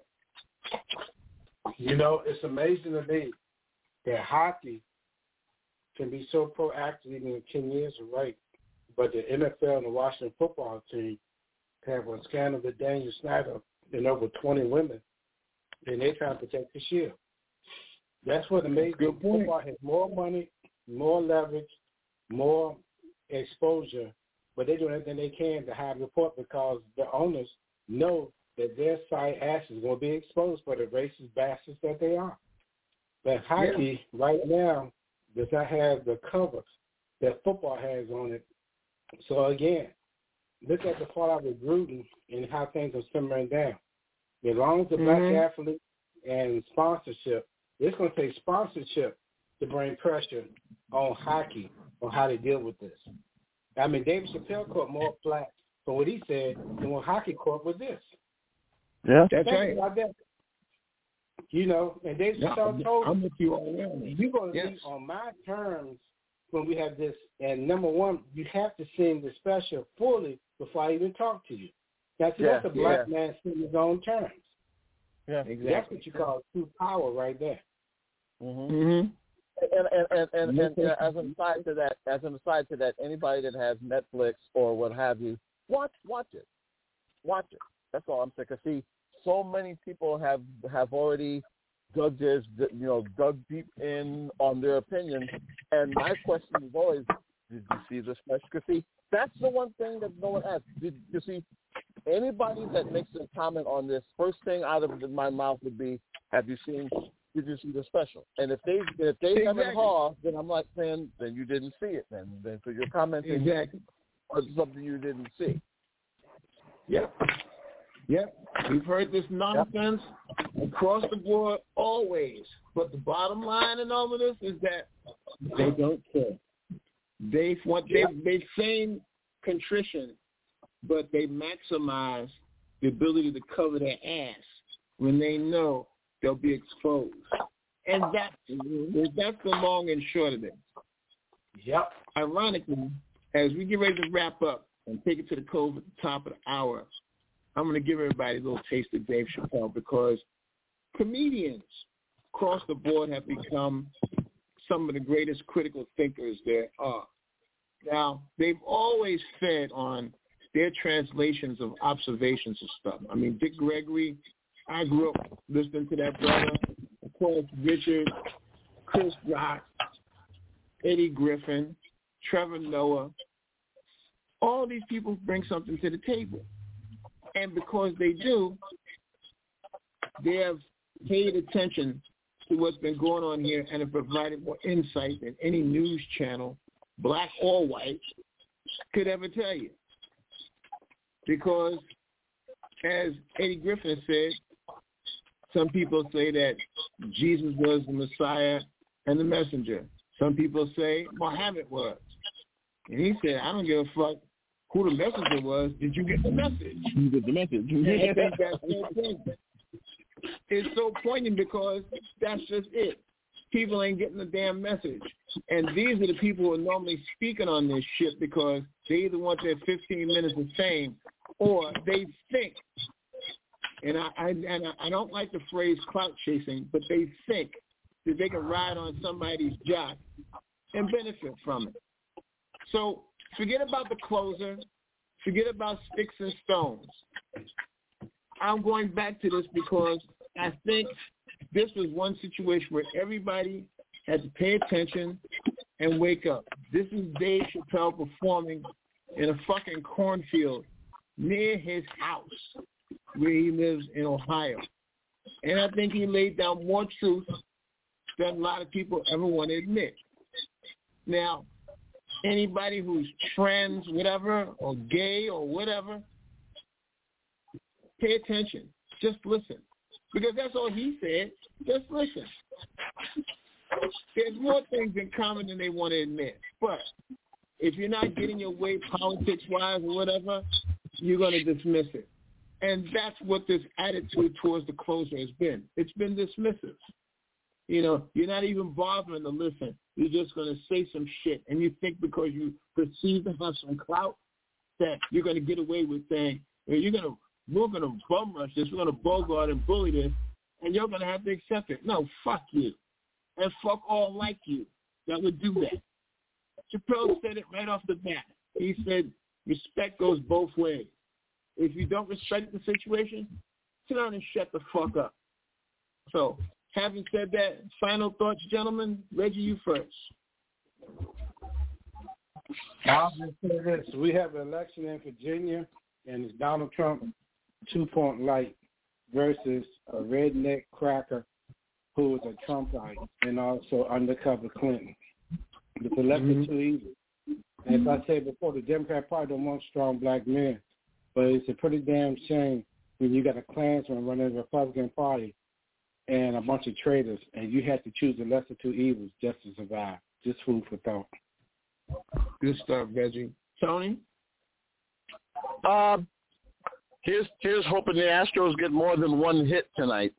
You know, it's amazing to me that hockey can be so proactive even in ten years of rape, but the N F L and the Washington football team have a scandal with Daniel Snyder and over twenty women, and they're trying to protect the shield. That's what amazing. Good point. Football has more money, more leverage, more exposure, but they're doing everything they can to hide the report because the owners know that their side ass is going to be exposed for the racist bastards that they are. But hockey yeah. right now does not have the cover that football has on it. So, again, look at the fallout of Gruden and how things are simmering down. As long as the mm-hmm. black athlete and sponsorship, it's going to take sponsorship to bring pressure on hockey on how to deal with this. I mean, David Chappelle caught more flack for what he said than what hockey caught with this. Yeah, that's right. About that. You know, and Dave yeah, Chappelle told I'm with you all around. You're going to yes. be on my terms when we have this. And number one, you have to sing the special fully before I even talk to you. That's, yeah, that's a black yeah. man singing his own terms. Yeah, exactly. That's what you call true power right there. Mm-hmm. Mm-hmm. And, and, and, and, and, and as an aside to that, as an aside to that, anybody that has Netflix or what have you, watch watch it, watch it. That's all I'm saying. Cause see, so many people have have already dug this, you know, dug deep in on their opinion. And my question is always, did you see the special? Cause see, that's the one thing that no one asks. Did you see anybody that makes a comment on this? First thing out of my mouth would be, have you seen? Did you see the special? And if they if they exactly. haven't haw, then I'm like saying, then you didn't see it. Then then so you're commenting exactly. or something you didn't see. Yep. Yep. We've heard this nonsense yep. across the board always. But the bottom line in all of this is that they don't care. They want they they feign contrition, but they maximize the ability to cover their ass when they know they'll be exposed. And that's that's the long and short of it. Yep. Ironically, as we get ready to wrap up and take it to the close at the top of the hour, I'm going to give everybody a little taste of Dave Chappelle because comedians across the board have become some of the greatest critical thinkers there are. Now, they've always fed on their translations of observations of stuff. I mean, Dick Gregory, I grew up listening to that brother. Of course, Richard, Chris Rock, Eddie Griffin, Trevor Noah. All these people bring something to the table. And because they do, they have paid attention to what's been going on here and have provided more insight than any news channel, black or white, could ever tell you. Because, as Eddie Griffin said, some people say that Jesus was the Messiah and the messenger. Some people say Muhammad was. And he said, I don't give a fuck who the messenger was. Did you get the message? You get the message. I think that's so poignant. It's so poignant because that's just it. People ain't getting the damn message. And these are the people who are normally speaking on this shit because they either want their fifteen minutes of fame or they think, and I, I, and I don't like the phrase clout chasing, but they think that they can ride on somebody's jock and benefit from it. So forget about the closer. Forget about sticks and stones. I'm going back to this because I think this was one situation where everybody had to pay attention and wake up. This is Dave Chappelle performing in a fucking cornfield near his house where he lives in Ohio. And I think he laid down more truth than a lot of people ever want to admit. Now, anybody who's trans, whatever, or gay or whatever, pay attention. Just listen. Because that's all he said. Just listen. There's more things in common than they want to admit. But if you're not getting your way politics-wise or whatever, you're going to dismiss it. And that's what this attitude towards the closer has been. It's been dismissive. You know, you're not even bothering to listen. You're just going to say some shit. And you think because you perceive to have some clout that you're going to get away with saying, you're going to, we're going to bum rush this, we're going to bogart and bully this, and you're going to have to accept it. No, fuck you. And fuck all like you that would do that. Chappelle said it right off the bat. He said, respect goes both ways. If you don't respect the situation, sit down and shut the fuck up. So, having said that, final thoughts, gentlemen. Reggie, you first. I'll just say this. We have an election in Virginia, and it's Donald Trump two-point light versus a redneck cracker who is a Trumpite and also undercover Clinton. The lesser mm-hmm. two evils. As I said before, the Democrat Party don't want strong black men, but it's a pretty damn shame when you got a Klansman running the Republican Party and a bunch of traitors, and you had to choose the lesser two evils just to survive. Just food for thought. Good stuff, Reggie. Tony? Um, here's here's hoping the Astros get more than one hit tonight.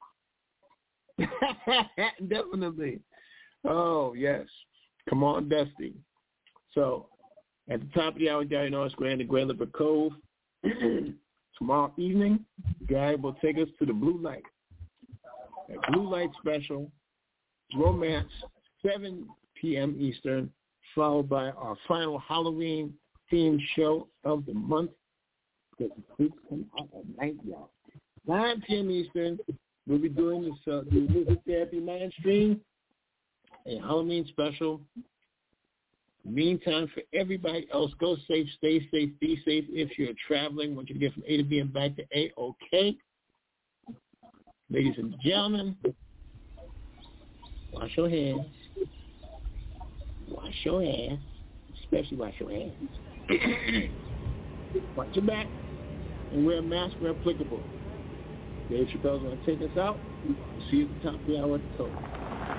Definitely. Oh, yes. Come on, Dusty. So, at the top of the hour, Gary Norris Grand to Grand Liver Cove. Tomorrow evening, Guy will take us to the Blue Light. A Blue Light special, romance, seven p.m. Eastern, followed by our final Halloween-themed show of the month. Because the freaks come out at night, y'all. nine p.m. Eastern, we'll be doing this uh, the Music Therapy Man stream, a Halloween special. Meantime, for everybody else, go safe, stay safe, be safe. If you're traveling, want you to get from A to B and back to A, okay. Ladies and gentlemen, wash your hands. Wash your hands. especially wash your hands. Watch your back and wear a mask where applicable. Dave Chappelle's going to take us out. See you at the top of the hour at the top.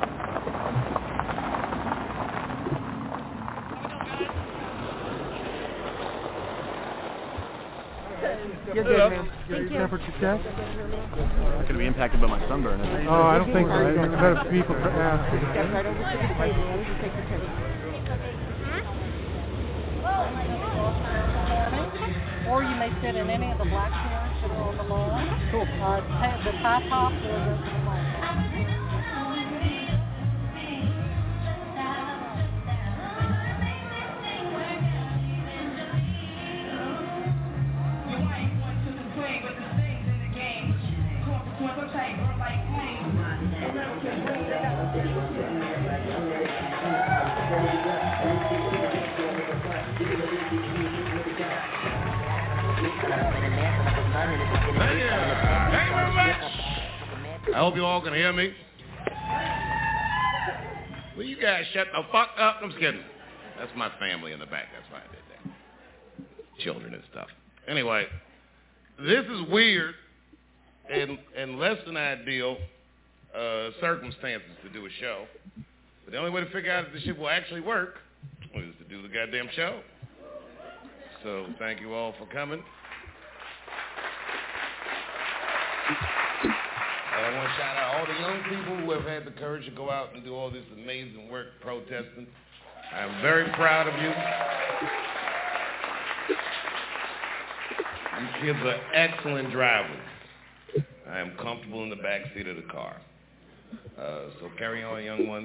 You're good, man. You're good for success? I'm going to be impacted by my sunburn. Isn't it? Oh, I don't think so. I don't know if people ask. Step right over to the table. You take the picture. Or you may sit in any of the black chairs that are on the lawn. Cool. Uh, the top top or the I hope you all can hear me. Will you guys shut the fuck up? I'm just kidding. That's my family in the back. That's why I did that. Children and stuff. Anyway, this is weird and, and less than ideal uh, circumstances to do a show. But the only way to figure out if this shit will actually work is to do the goddamn show. So thank you all for coming. I want to shout out all the young people who have had the courage to go out and do all this amazing work protesting. I'm very proud of you. You kids are excellent drivers. I am comfortable in the back seat of the car. Uh, so carry on, young ones.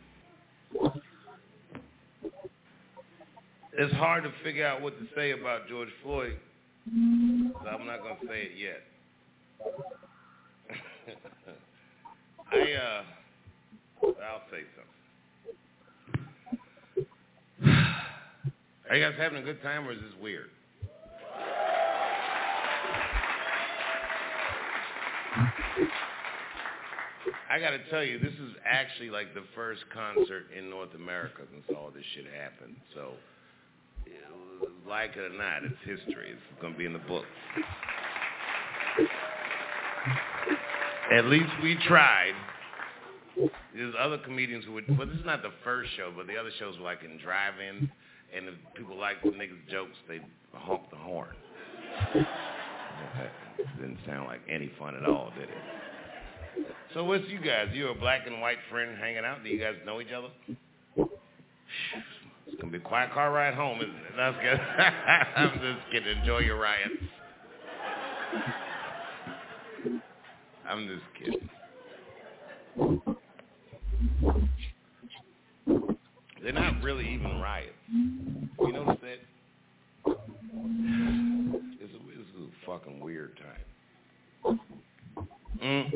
It's hard to figure out what to say about George Floyd, so I'm not going to say it yet. I, uh, I'll say something. Are you guys having a good time or is this weird? I gotta tell you, this is actually like the first concert in North America since all this shit happened. So, like it or not, it's history. It's gonna be in the book. At least we tried. There's other comedians who would, well, this is not the first show, but the other shows were like in drive-ins, and if people liked the niggas' jokes, they'd honk the horn. That didn't sound like any fun at all, did it? So what's you guys? You a black and white friend hanging out? Do you guys know each other? It's going to be a quiet car ride home, isn't it? That's good. I'm just kidding. Enjoy your riots. I'm just kidding. They're not really even riots. You notice that? It's a, it's a fucking weird time. Mm.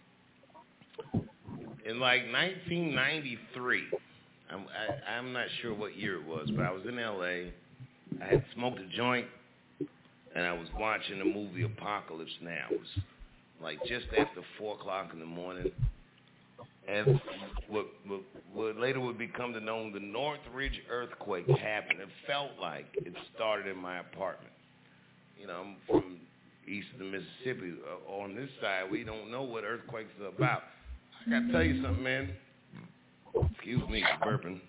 In like nineteen ninety-three, I'm, I, I'm not sure what year it was, but I was in L A. I had smoked a joint, and I was watching the movie Apocalypse Now. It was like just after four o'clock in the morning. And what, what, what later would become to known the Northridge earthquake happened. It felt like it started in my apartment. You know, I'm from east of the Mississippi. Uh, on this side, we don't know what earthquakes are about. I gotta tell you something, man. Excuse me for burping.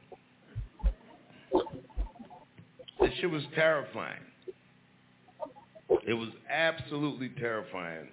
This shit was terrifying. It was absolutely terrifying.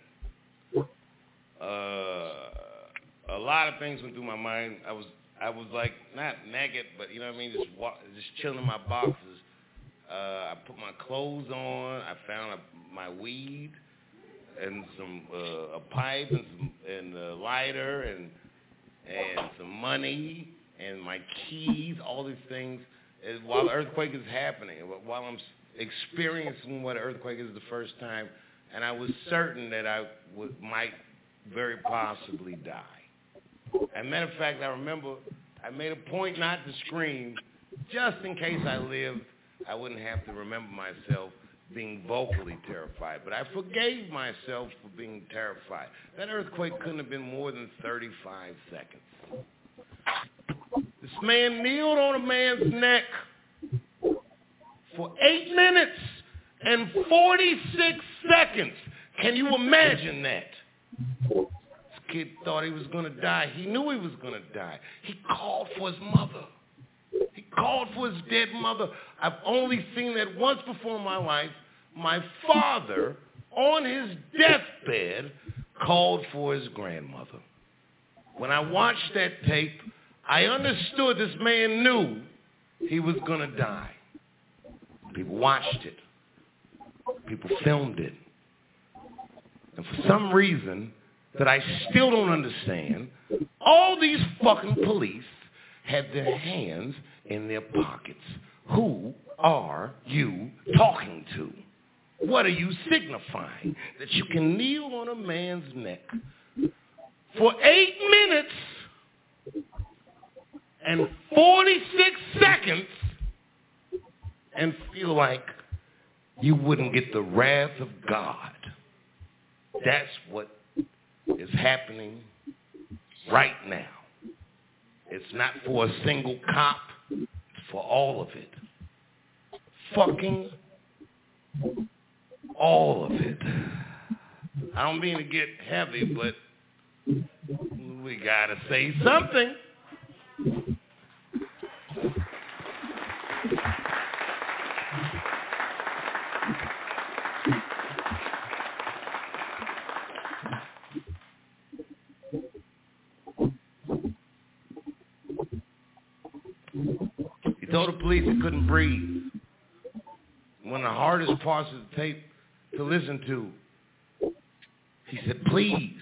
Uh... A lot of things went through my mind. I was, I was like not naked, but you know what I mean, just walk, just chilling in my boxes. Uh, I put my clothes on. I found a, my weed and some uh, a pipe and some and a lighter and and some money and my keys. All these things and while the earthquake is happening, while I'm experiencing what an earthquake is the first time, and I was certain that I would might very possibly die. As a matter of fact, I remember I made a point not to scream, just in case I lived, I wouldn't have to remember myself being vocally terrified. But I forgave myself for being terrified. That earthquake couldn't have been more than thirty-five seconds. This man kneeled on a man's neck for eight minutes and forty-six seconds. Can you imagine that? This kid thought he was going to die. He knew he was going to die. He called for his mother. He called for his dead mother. I've only seen that once before in my life. My father, on his deathbed, called for his grandmother. When I watched that tape, I understood this man knew he was going to die. People watched it. People filmed it. And for some reason that I still don't understand, all these fucking police had their hands in their pockets. Who are you talking to? What are you signifying? That you can kneel on a man's neck for eight minutes and forty-six seconds and feel like you wouldn't get the wrath of God. That's what is happening right now. It's not for a single cop, it's for all of it. Fucking all of it. I don't mean to get heavy, but we gotta say something. He told the police he couldn't breathe. One of the hardest parts of the tape to listen to, he said, please,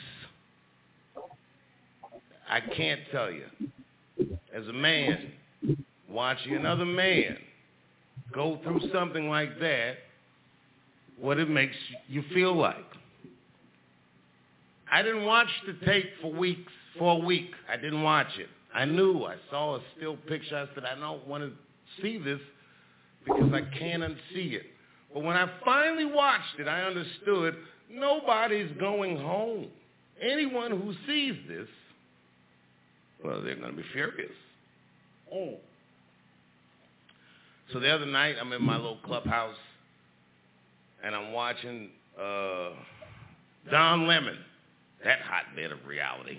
I can't tell you, as a man, watching another man go through something like that, what it makes you feel like. I didn't watch the tape for weeks, for a week. I didn't watch it. I knew. I saw a still picture. I said, I don't want to see this because I can't unsee it. But when I finally watched it, I understood nobody's going home. Anyone who sees this, well, they're going to be furious. Oh. So the other night, I'm in my little clubhouse, and I'm watching uh, Don Lemon, that hotbed of reality.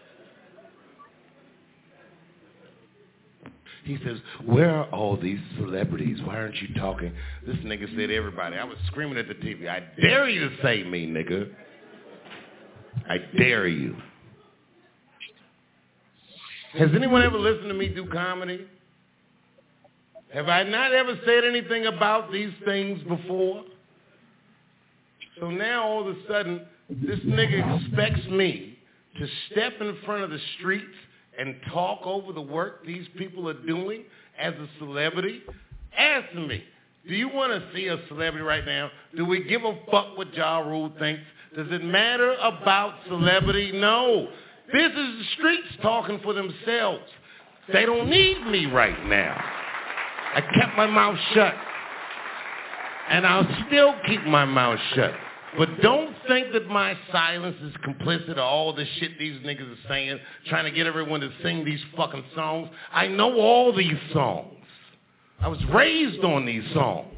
He says, where are all these celebrities? Why aren't you talking? This nigga said everybody. I was screaming at the T V. I dare you to say me, nigga. I dare you. Has anyone ever listened to me do comedy? Have I not ever said anything about these things before? So now all of a sudden, this nigga expects me to step in front of the streets and talk over the work these people are doing as a celebrity? Ask me, do you want to see a celebrity right now? Do we give a fuck what Ja Rule thinks? Does it matter about celebrity? No. This is the streets talking for themselves. They don't need me right now. I kept my mouth shut. And I'll still keep my mouth shut. But don't think that my silence is complicit of all the shit these niggas are saying, trying to get everyone to sing these fucking songs. I know all these songs. I was raised on these songs.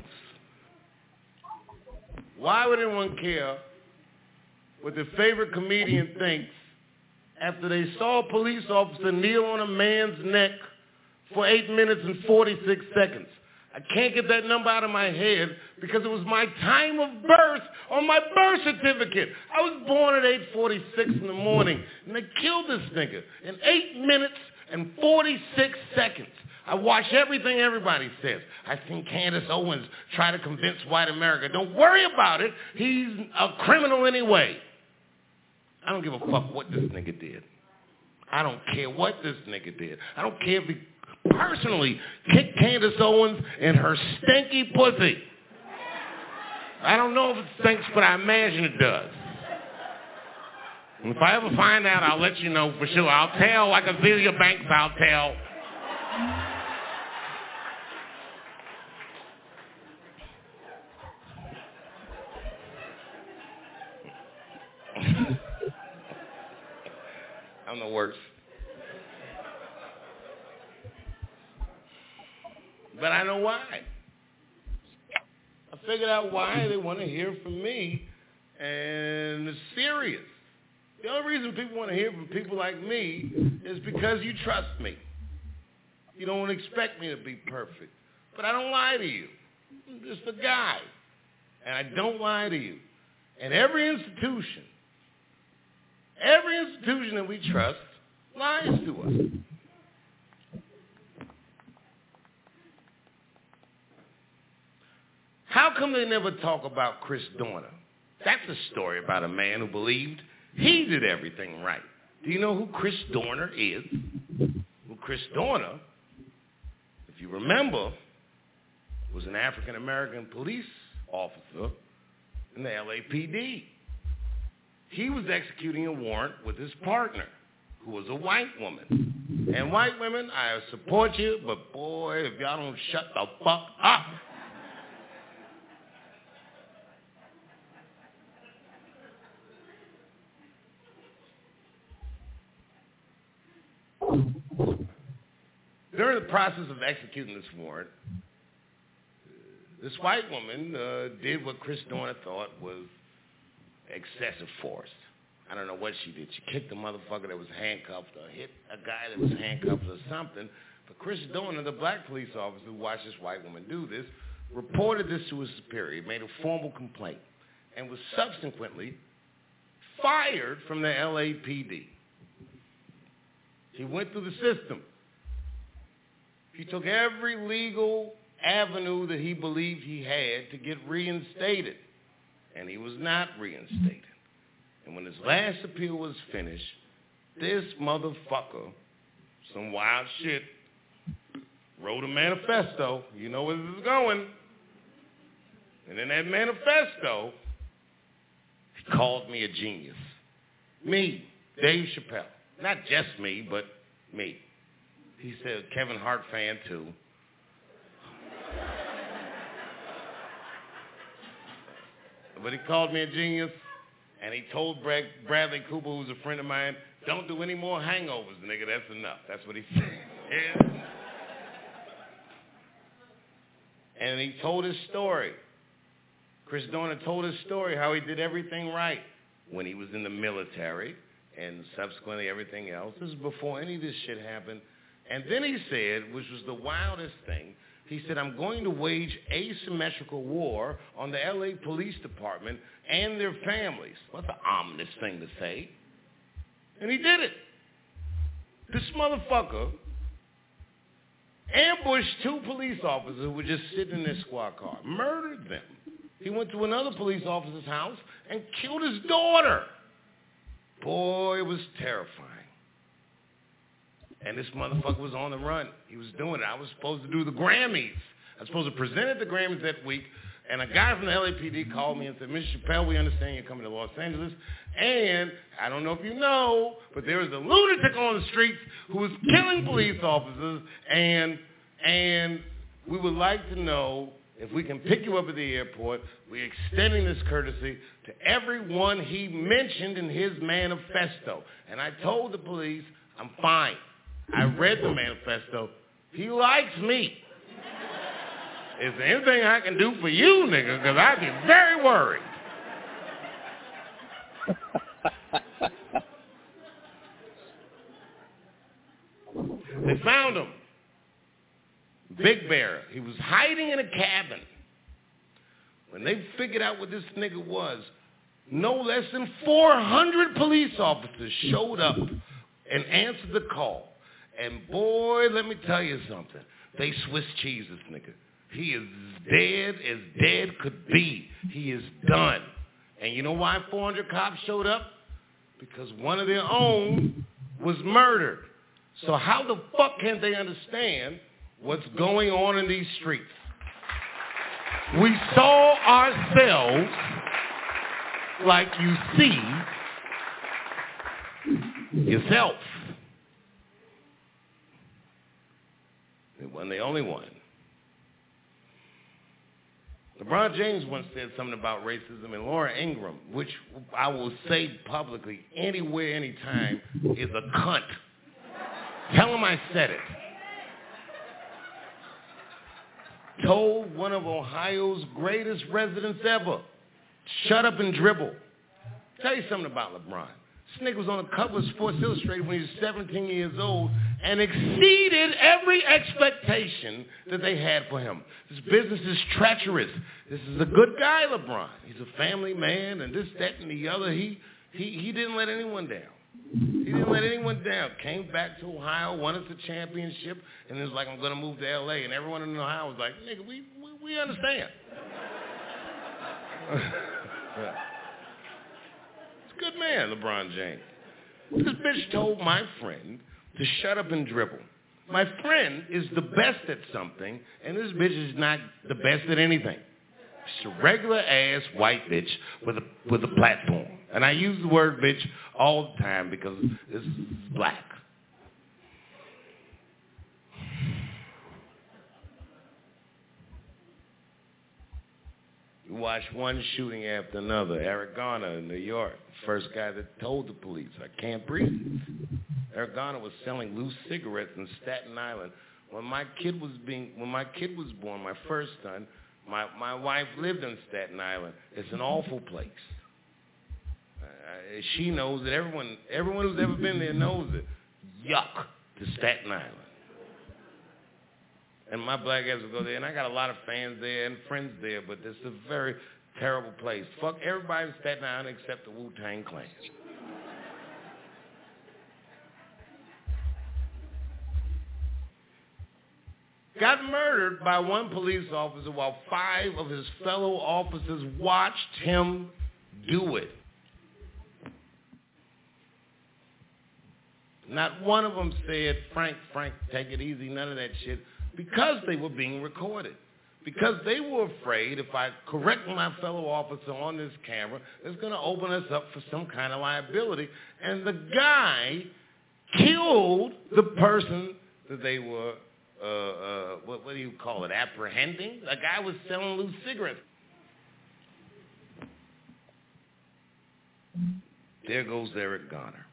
Why would anyone care what their favorite comedian thinks after they saw a police officer kneel on a man's neck for eight minutes and forty-six seconds? I can't get that number out of my head because it was my time of birth on my birth certificate. I was born at eight forty-six in the morning, and they killed this nigga in eight minutes and forty-six seconds. I watch everything everybody says. I think Candace Owens try to convince white America. Don't worry about it. He's a criminal anyway. I don't give a fuck what this nigga did. I don't care what this nigga did. I don't care if he personally kicked Candace Owens in her stinky pussy. I don't know if it stinks, but I imagine it does. And if I ever find out, I'll let you know for sure. I'll tell, like Azealia Banks, I'll tell. I'm the worst. But I know why. figured out why they want to hear from me, and it's serious. The only reason people want to hear from people like me is because you trust me. You don't expect me to be perfect. But I don't lie to you. I'm just a guy. And I don't lie to you. And every institution, every institution that we trust lies to us. How come they never talk about Chris Dorner? That's a story about a man who believed he did everything right. Do you know who Chris Dorner is? Well, Chris Dorner, if you remember, was an African-American police officer in the L A P D. He was executing a warrant with his partner, who was a white woman. And white women, I support you, but boy, if y'all don't shut the fuck up. During the process of executing this warrant, this white woman uh, did what Chris Dorner thought was excessive force. I don't know what she did. She kicked a motherfucker that was handcuffed or hit a guy that was handcuffed or something. But Chris Dorner, the black police officer who watched this white woman do this, reported this to his superior, made a formal complaint, and was subsequently fired from the L A P D. He went through the system. He took every legal avenue that he believed he had to get reinstated, and he was not reinstated. And when his last appeal was finished, this motherfucker, some wild shit, wrote a manifesto. You know where this is going. And in that manifesto, he called me a genius. Me, Dave Chappelle. Not just me, but me. He said, Kevin Hart fan too. But he called me a genius, and he told Brad, Bradley Cooper, who's a friend of mine, don't do any more hangovers, nigga. That's enough. That's what he said. And he told his story. Chris Dorner told his story, how he did everything right when he was in the military and subsequently everything else. This is before any of this shit happened. And then he said, which was the wildest thing, he said, I'm going to wage asymmetrical war on the L A Police Department and their families. What's an ominous thing to say? And he did it. This motherfucker ambushed two police officers who were just sitting in their squad car, murdered them. He went to another police officer's house and killed his daughter. Boy, it was terrifying. And this motherfucker was on the run. He was doing it. I was supposed to do the Grammys. I was supposed to present at the Grammys that week. And a guy from the L A P D called me and said, Mister Chappelle, we understand you're coming to Los Angeles. And I don't know if you know, but there is a lunatic on the streets who is killing police officers. And, and we would like to know if we can pick you up at the airport. We're extending this courtesy to everyone he mentioned in his manifesto. And I told the police, I'm fine. I read the manifesto. He likes me. Is there anything I can do for you, nigga? Because I'd be very worried. They found him. Big Bear. He was hiding in a cabin. When they figured out what this nigga was, no less than four hundred police officers showed up and answered the call. And boy, let me tell you something. They Swiss cheese this nigga. He is dead as dead could be. He is done. And you know why four hundred cops showed up? Because one of their own was murdered. So how the fuck can they understand what's going on in these streets? We saw ourselves like you see yourself. It wasn't the only one. LeBron James once said something about racism, and Laura Ingraham, which I will say publicly anywhere, anytime, is a cunt. Tell him I said it. told one of Ohio's greatest residents ever, shut up and dribble. Tell you something about LeBron. This nigga was on the cover of Sports Illustrated when he was seventeen years old and exceeded every expectation that they had for him. This business is treacherous. This is a good guy, LeBron. He's a family man and this, that, and the other. He, he, he didn't let anyone down. He didn't let anyone down. Came back to Ohio, won us a championship, and it was like, I'm going to move to L A. And everyone in Ohio was like, nigga, we, we, we understand. Yeah. Good man, LeBron James. This bitch told my friend to shut up and dribble. My friend is the best at something, and this bitch is not the best at anything. She's a regular ass white bitch with a with a platform. And I use the word bitch all the time because this is black. You watch one shooting after another. Eric Garner in New York, first guy that told the police, I can't breathe. Eric Garner was selling loose cigarettes in Staten Island. When my kid was being, when my kid was born, my first son, my, my wife lived in Staten Island. It's an awful place. Uh, she knows it. Everyone, everyone who's ever been there knows it. Yuck to Staten Island. And my black ass will go there, and I got a lot of fans there and friends there, but it's a very terrible place. Fuck everybody in Staten Island except the Wu-Tang Clan. Got murdered by one police officer while five of his fellow officers watched him do it. Not one of them said, Frank, Frank, take it easy, none of that shit. Because they were being recorded. Because they were afraid if I correct my fellow officer on this camera, it's going to open us up for some kind of liability. And the guy killed the person that they were, uh, uh, what, what do you call it, apprehending? The guy was selling loose cigarettes. There goes Eric Garner.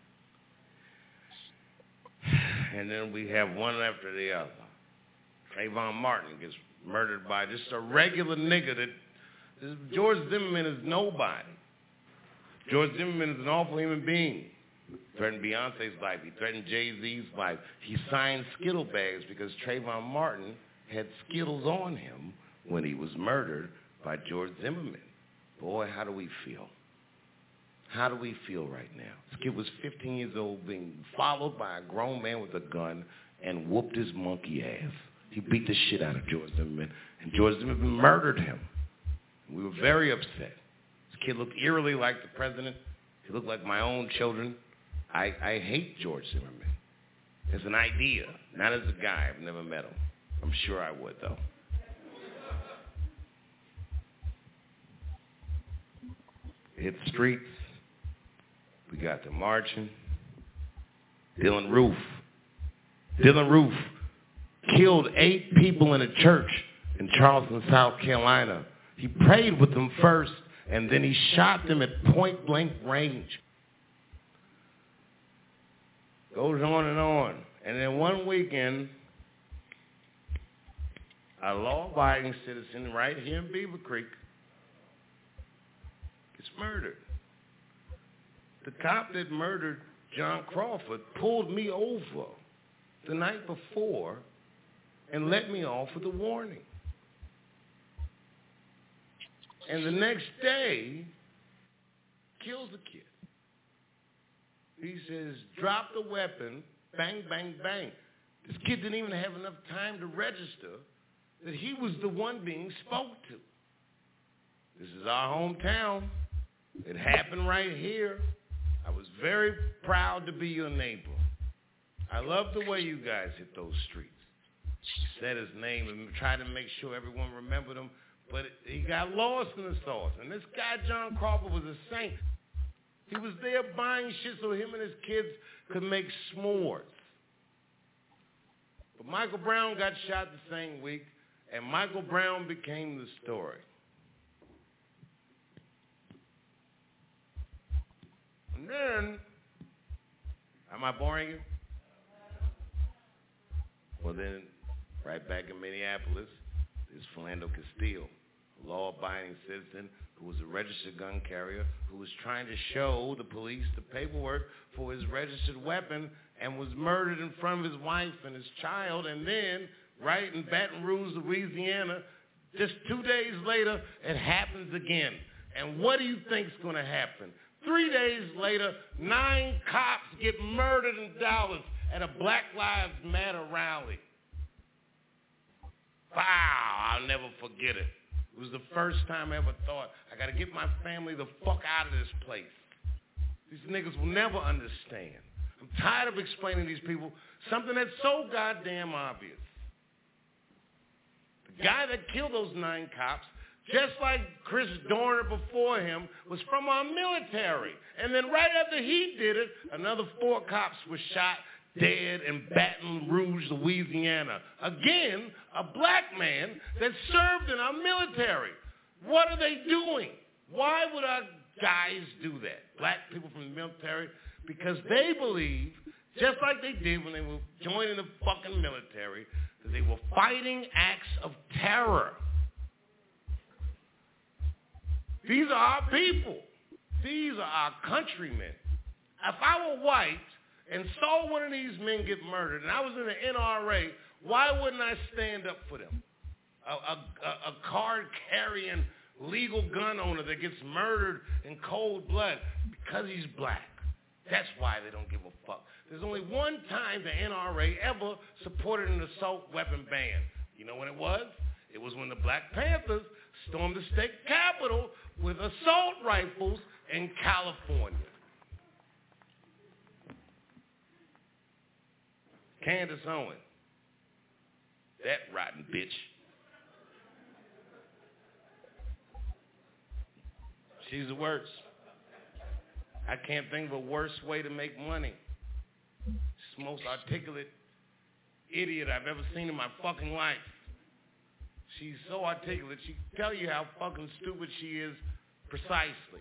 And then we have one after the other. Trayvon Martin gets murdered by just a regular nigga that this, George Zimmerman is nobody. George Zimmerman is an awful human being. Threatened Beyonce's life. He threatened Jay-Z's life. He signed Skittle bags because Trayvon Martin had Skittles on him when he was murdered by George Zimmerman. Boy, how do we feel? How do we feel right now? This kid was fifteen years old being followed by a grown man with a gun and whooped his monkey ass. He beat the shit out of George Zimmerman, and George Zimmerman murdered him. We were very upset. This kid looked eerily like the president. He looked like my own children. I, I hate George Zimmerman. As an idea, not as a guy. I've never met him. I'm sure I would, though. Hit the streets. We got to marching. Dylan Roof. Dylan Roof killed eight people in a church in Charleston, South Carolina. He prayed with them first, and then he shot them at point-blank range. Goes on and on. And then one weekend, a law-abiding citizen right here in Beaver Creek gets murdered. The cop that murdered John Crawford pulled me over the night before and let me off with a warning. And the next day, kills the kid. He says, drop the weapon, bang, bang, bang. This kid didn't even have enough time to register that he was the one being spoke to. This is our hometown. It happened right here. I was very proud to be your neighbor. I love the way you guys hit those streets. He said his name and tried to make sure everyone remembered him, but it, he got lost in the sauce. And this guy, John Crawford, was a saint. He was there buying shit so him and his kids could make s'mores. But Michael Brown got shot the same week, and Michael Brown became the story. And then, am I boring you? Well then, right back in Minneapolis, is Philando Castile, a law-abiding citizen who was a registered gun carrier who was trying to show the police the paperwork for his registered weapon and was murdered in front of his wife and his child. And then, right in Baton Rouge, Louisiana, just two days later, it happens again. And what do you think's going to happen? Three days later, nine cops get murdered in Dallas at a Black Lives Matter rally. Wow, I'll never forget it. It was the first time I ever thought, I got to get my family the fuck out of this place. These niggas will never understand. I'm tired of explaining to these people something that's so goddamn obvious. The guy that killed those nine cops, just like Chris Dorner before him, was from our military. And then right after he did it, another four cops were shot dead in Baton Rouge, Louisiana. Again, a black man that served in our military. What are they doing? Why would our guys do that? Black people from the military? Because they believe, just like they did when they were joining the fucking military, that they were fighting acts of terror. These are our people. These are our countrymen. If I were white and saw one of these men get murdered, and I was in the N R A, why wouldn't I stand up for them? A, a, a card-carrying legal gun owner that gets murdered in cold blood because he's black. That's why they don't give a fuck. There's only one time the N R A ever supported an assault weapon ban. You know when it was? It was when the Black Panthers stormed the state capitol with assault rifles in California. Candace Owens, that rotten bitch. She's the worst. I can't think of a worse way to make money. She's the most articulate idiot I've ever seen in my fucking life. She's so articulate, she can tell you how fucking stupid she is precisely.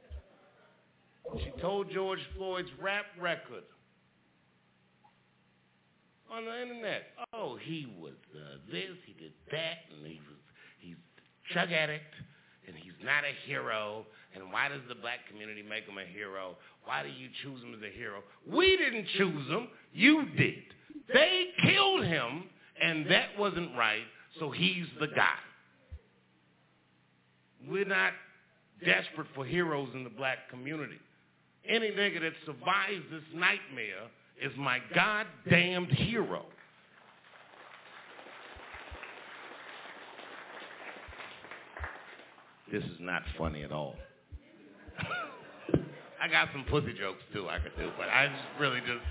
She told George Floyd's rap record on the internet, oh, he was uh, this, he did that, and he was he's a drug addict, and he's not a hero, and why does the black community make him a hero? Why do you choose him as a hero? We didn't choose him, you did. They killed him, and that wasn't right, so he's the guy. We're not desperate for heroes in the black community. Any nigga that survives this nightmare is my goddamned hero. This is not funny at all. I got some pussy jokes too I could do, but I just really just...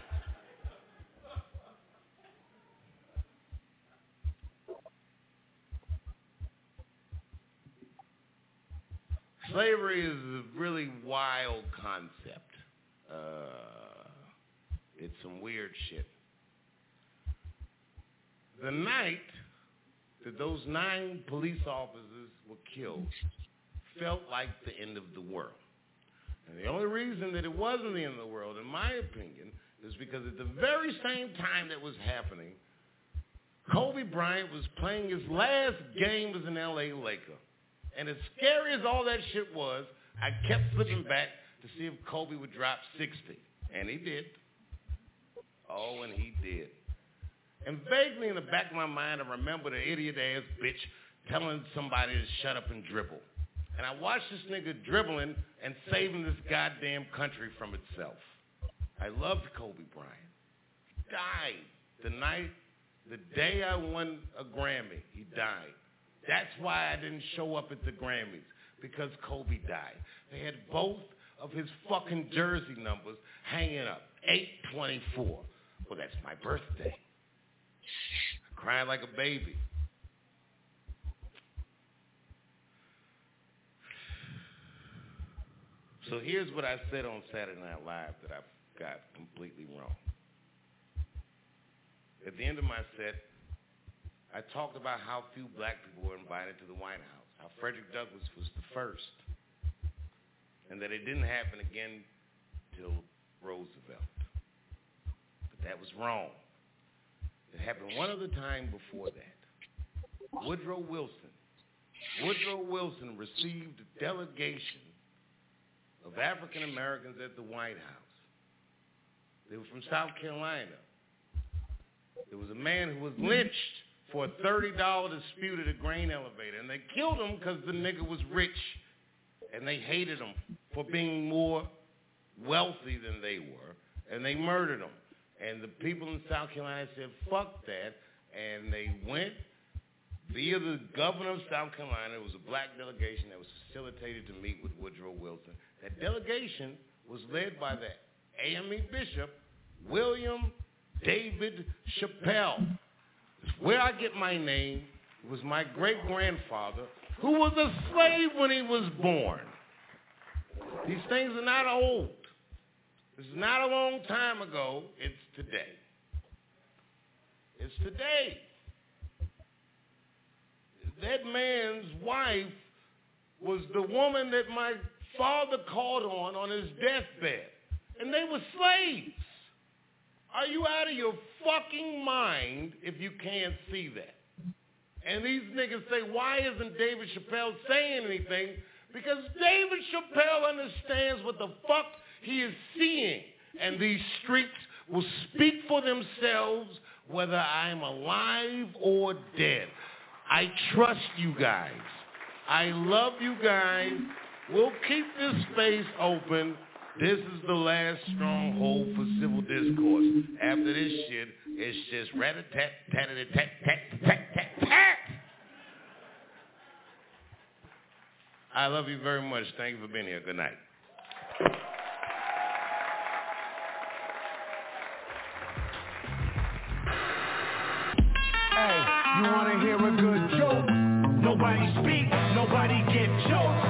Slavery is a really wild concept. Uh, it's some weird shit. The night that those nine police officers were killed felt like the end of the world. And the only reason that it wasn't the end of the world, in my opinion, is because at the very same time that was happening, Kobe Bryant was playing his last game as an L A Laker. And as scary as all that shit was, I kept flipping back to see if Kobe would drop sixty. And he did. Oh, and he did. And vaguely in the back of my mind, I remember the idiot-ass bitch telling somebody to shut up and dribble. And I watched this nigga dribbling and saving this goddamn country from itself. I loved Kobe Bryant. He died the night, the day I won a Grammy, he died. That's why I didn't show up at the Grammys, because Kobe died. They had both of his fucking jersey numbers hanging up, eight twenty-four. Well, that's my birthday. I cried like a baby. So here's what I said on Saturday Night Live that I got completely wrong. At the end of my set, I talked about how few black people were invited to the White House, how Frederick Douglass was the first, and that it didn't happen again till Roosevelt. But that was wrong. It happened one other time before that. Woodrow Wilson. Woodrow Wilson received a delegation of African Americans at the White House. They were from South Carolina. There was a man who was lynched for a thirty dollars dispute at a grain elevator, and they killed him because the nigga was rich, and they hated him for being more wealthy than they were, and they murdered him. And the people in South Carolina said, fuck that, and they went via the governor of South Carolina. It was a black delegation that was facilitated to meet with Woodrow Wilson. That delegation was led by the A M E Bishop, William David Chappelle. It's where I get my name. It was my great-grandfather, who was a slave when he was born. These things are not old. This is not a long time ago. It's today. It's today. That man's wife was the woman that my father called on on his deathbed. And they were slaves. Are you out of your fucking mind if you can't see that? And these niggas say, why isn't David Chappelle saying anything? Because David Chappelle understands what the fuck he is seeing. And these streets will speak for themselves whether I'm alive or dead. I trust you guys. I love you guys. We'll keep this space open. This is the last stronghold for civil discourse. After this shit, it's just rat-a-tat, tat-a-tat, tat-tat-tat-tat. I love you very much. Thank you for being here. Good night. Hey, you want to hear a good joke? Nobody speak, nobody get jokes.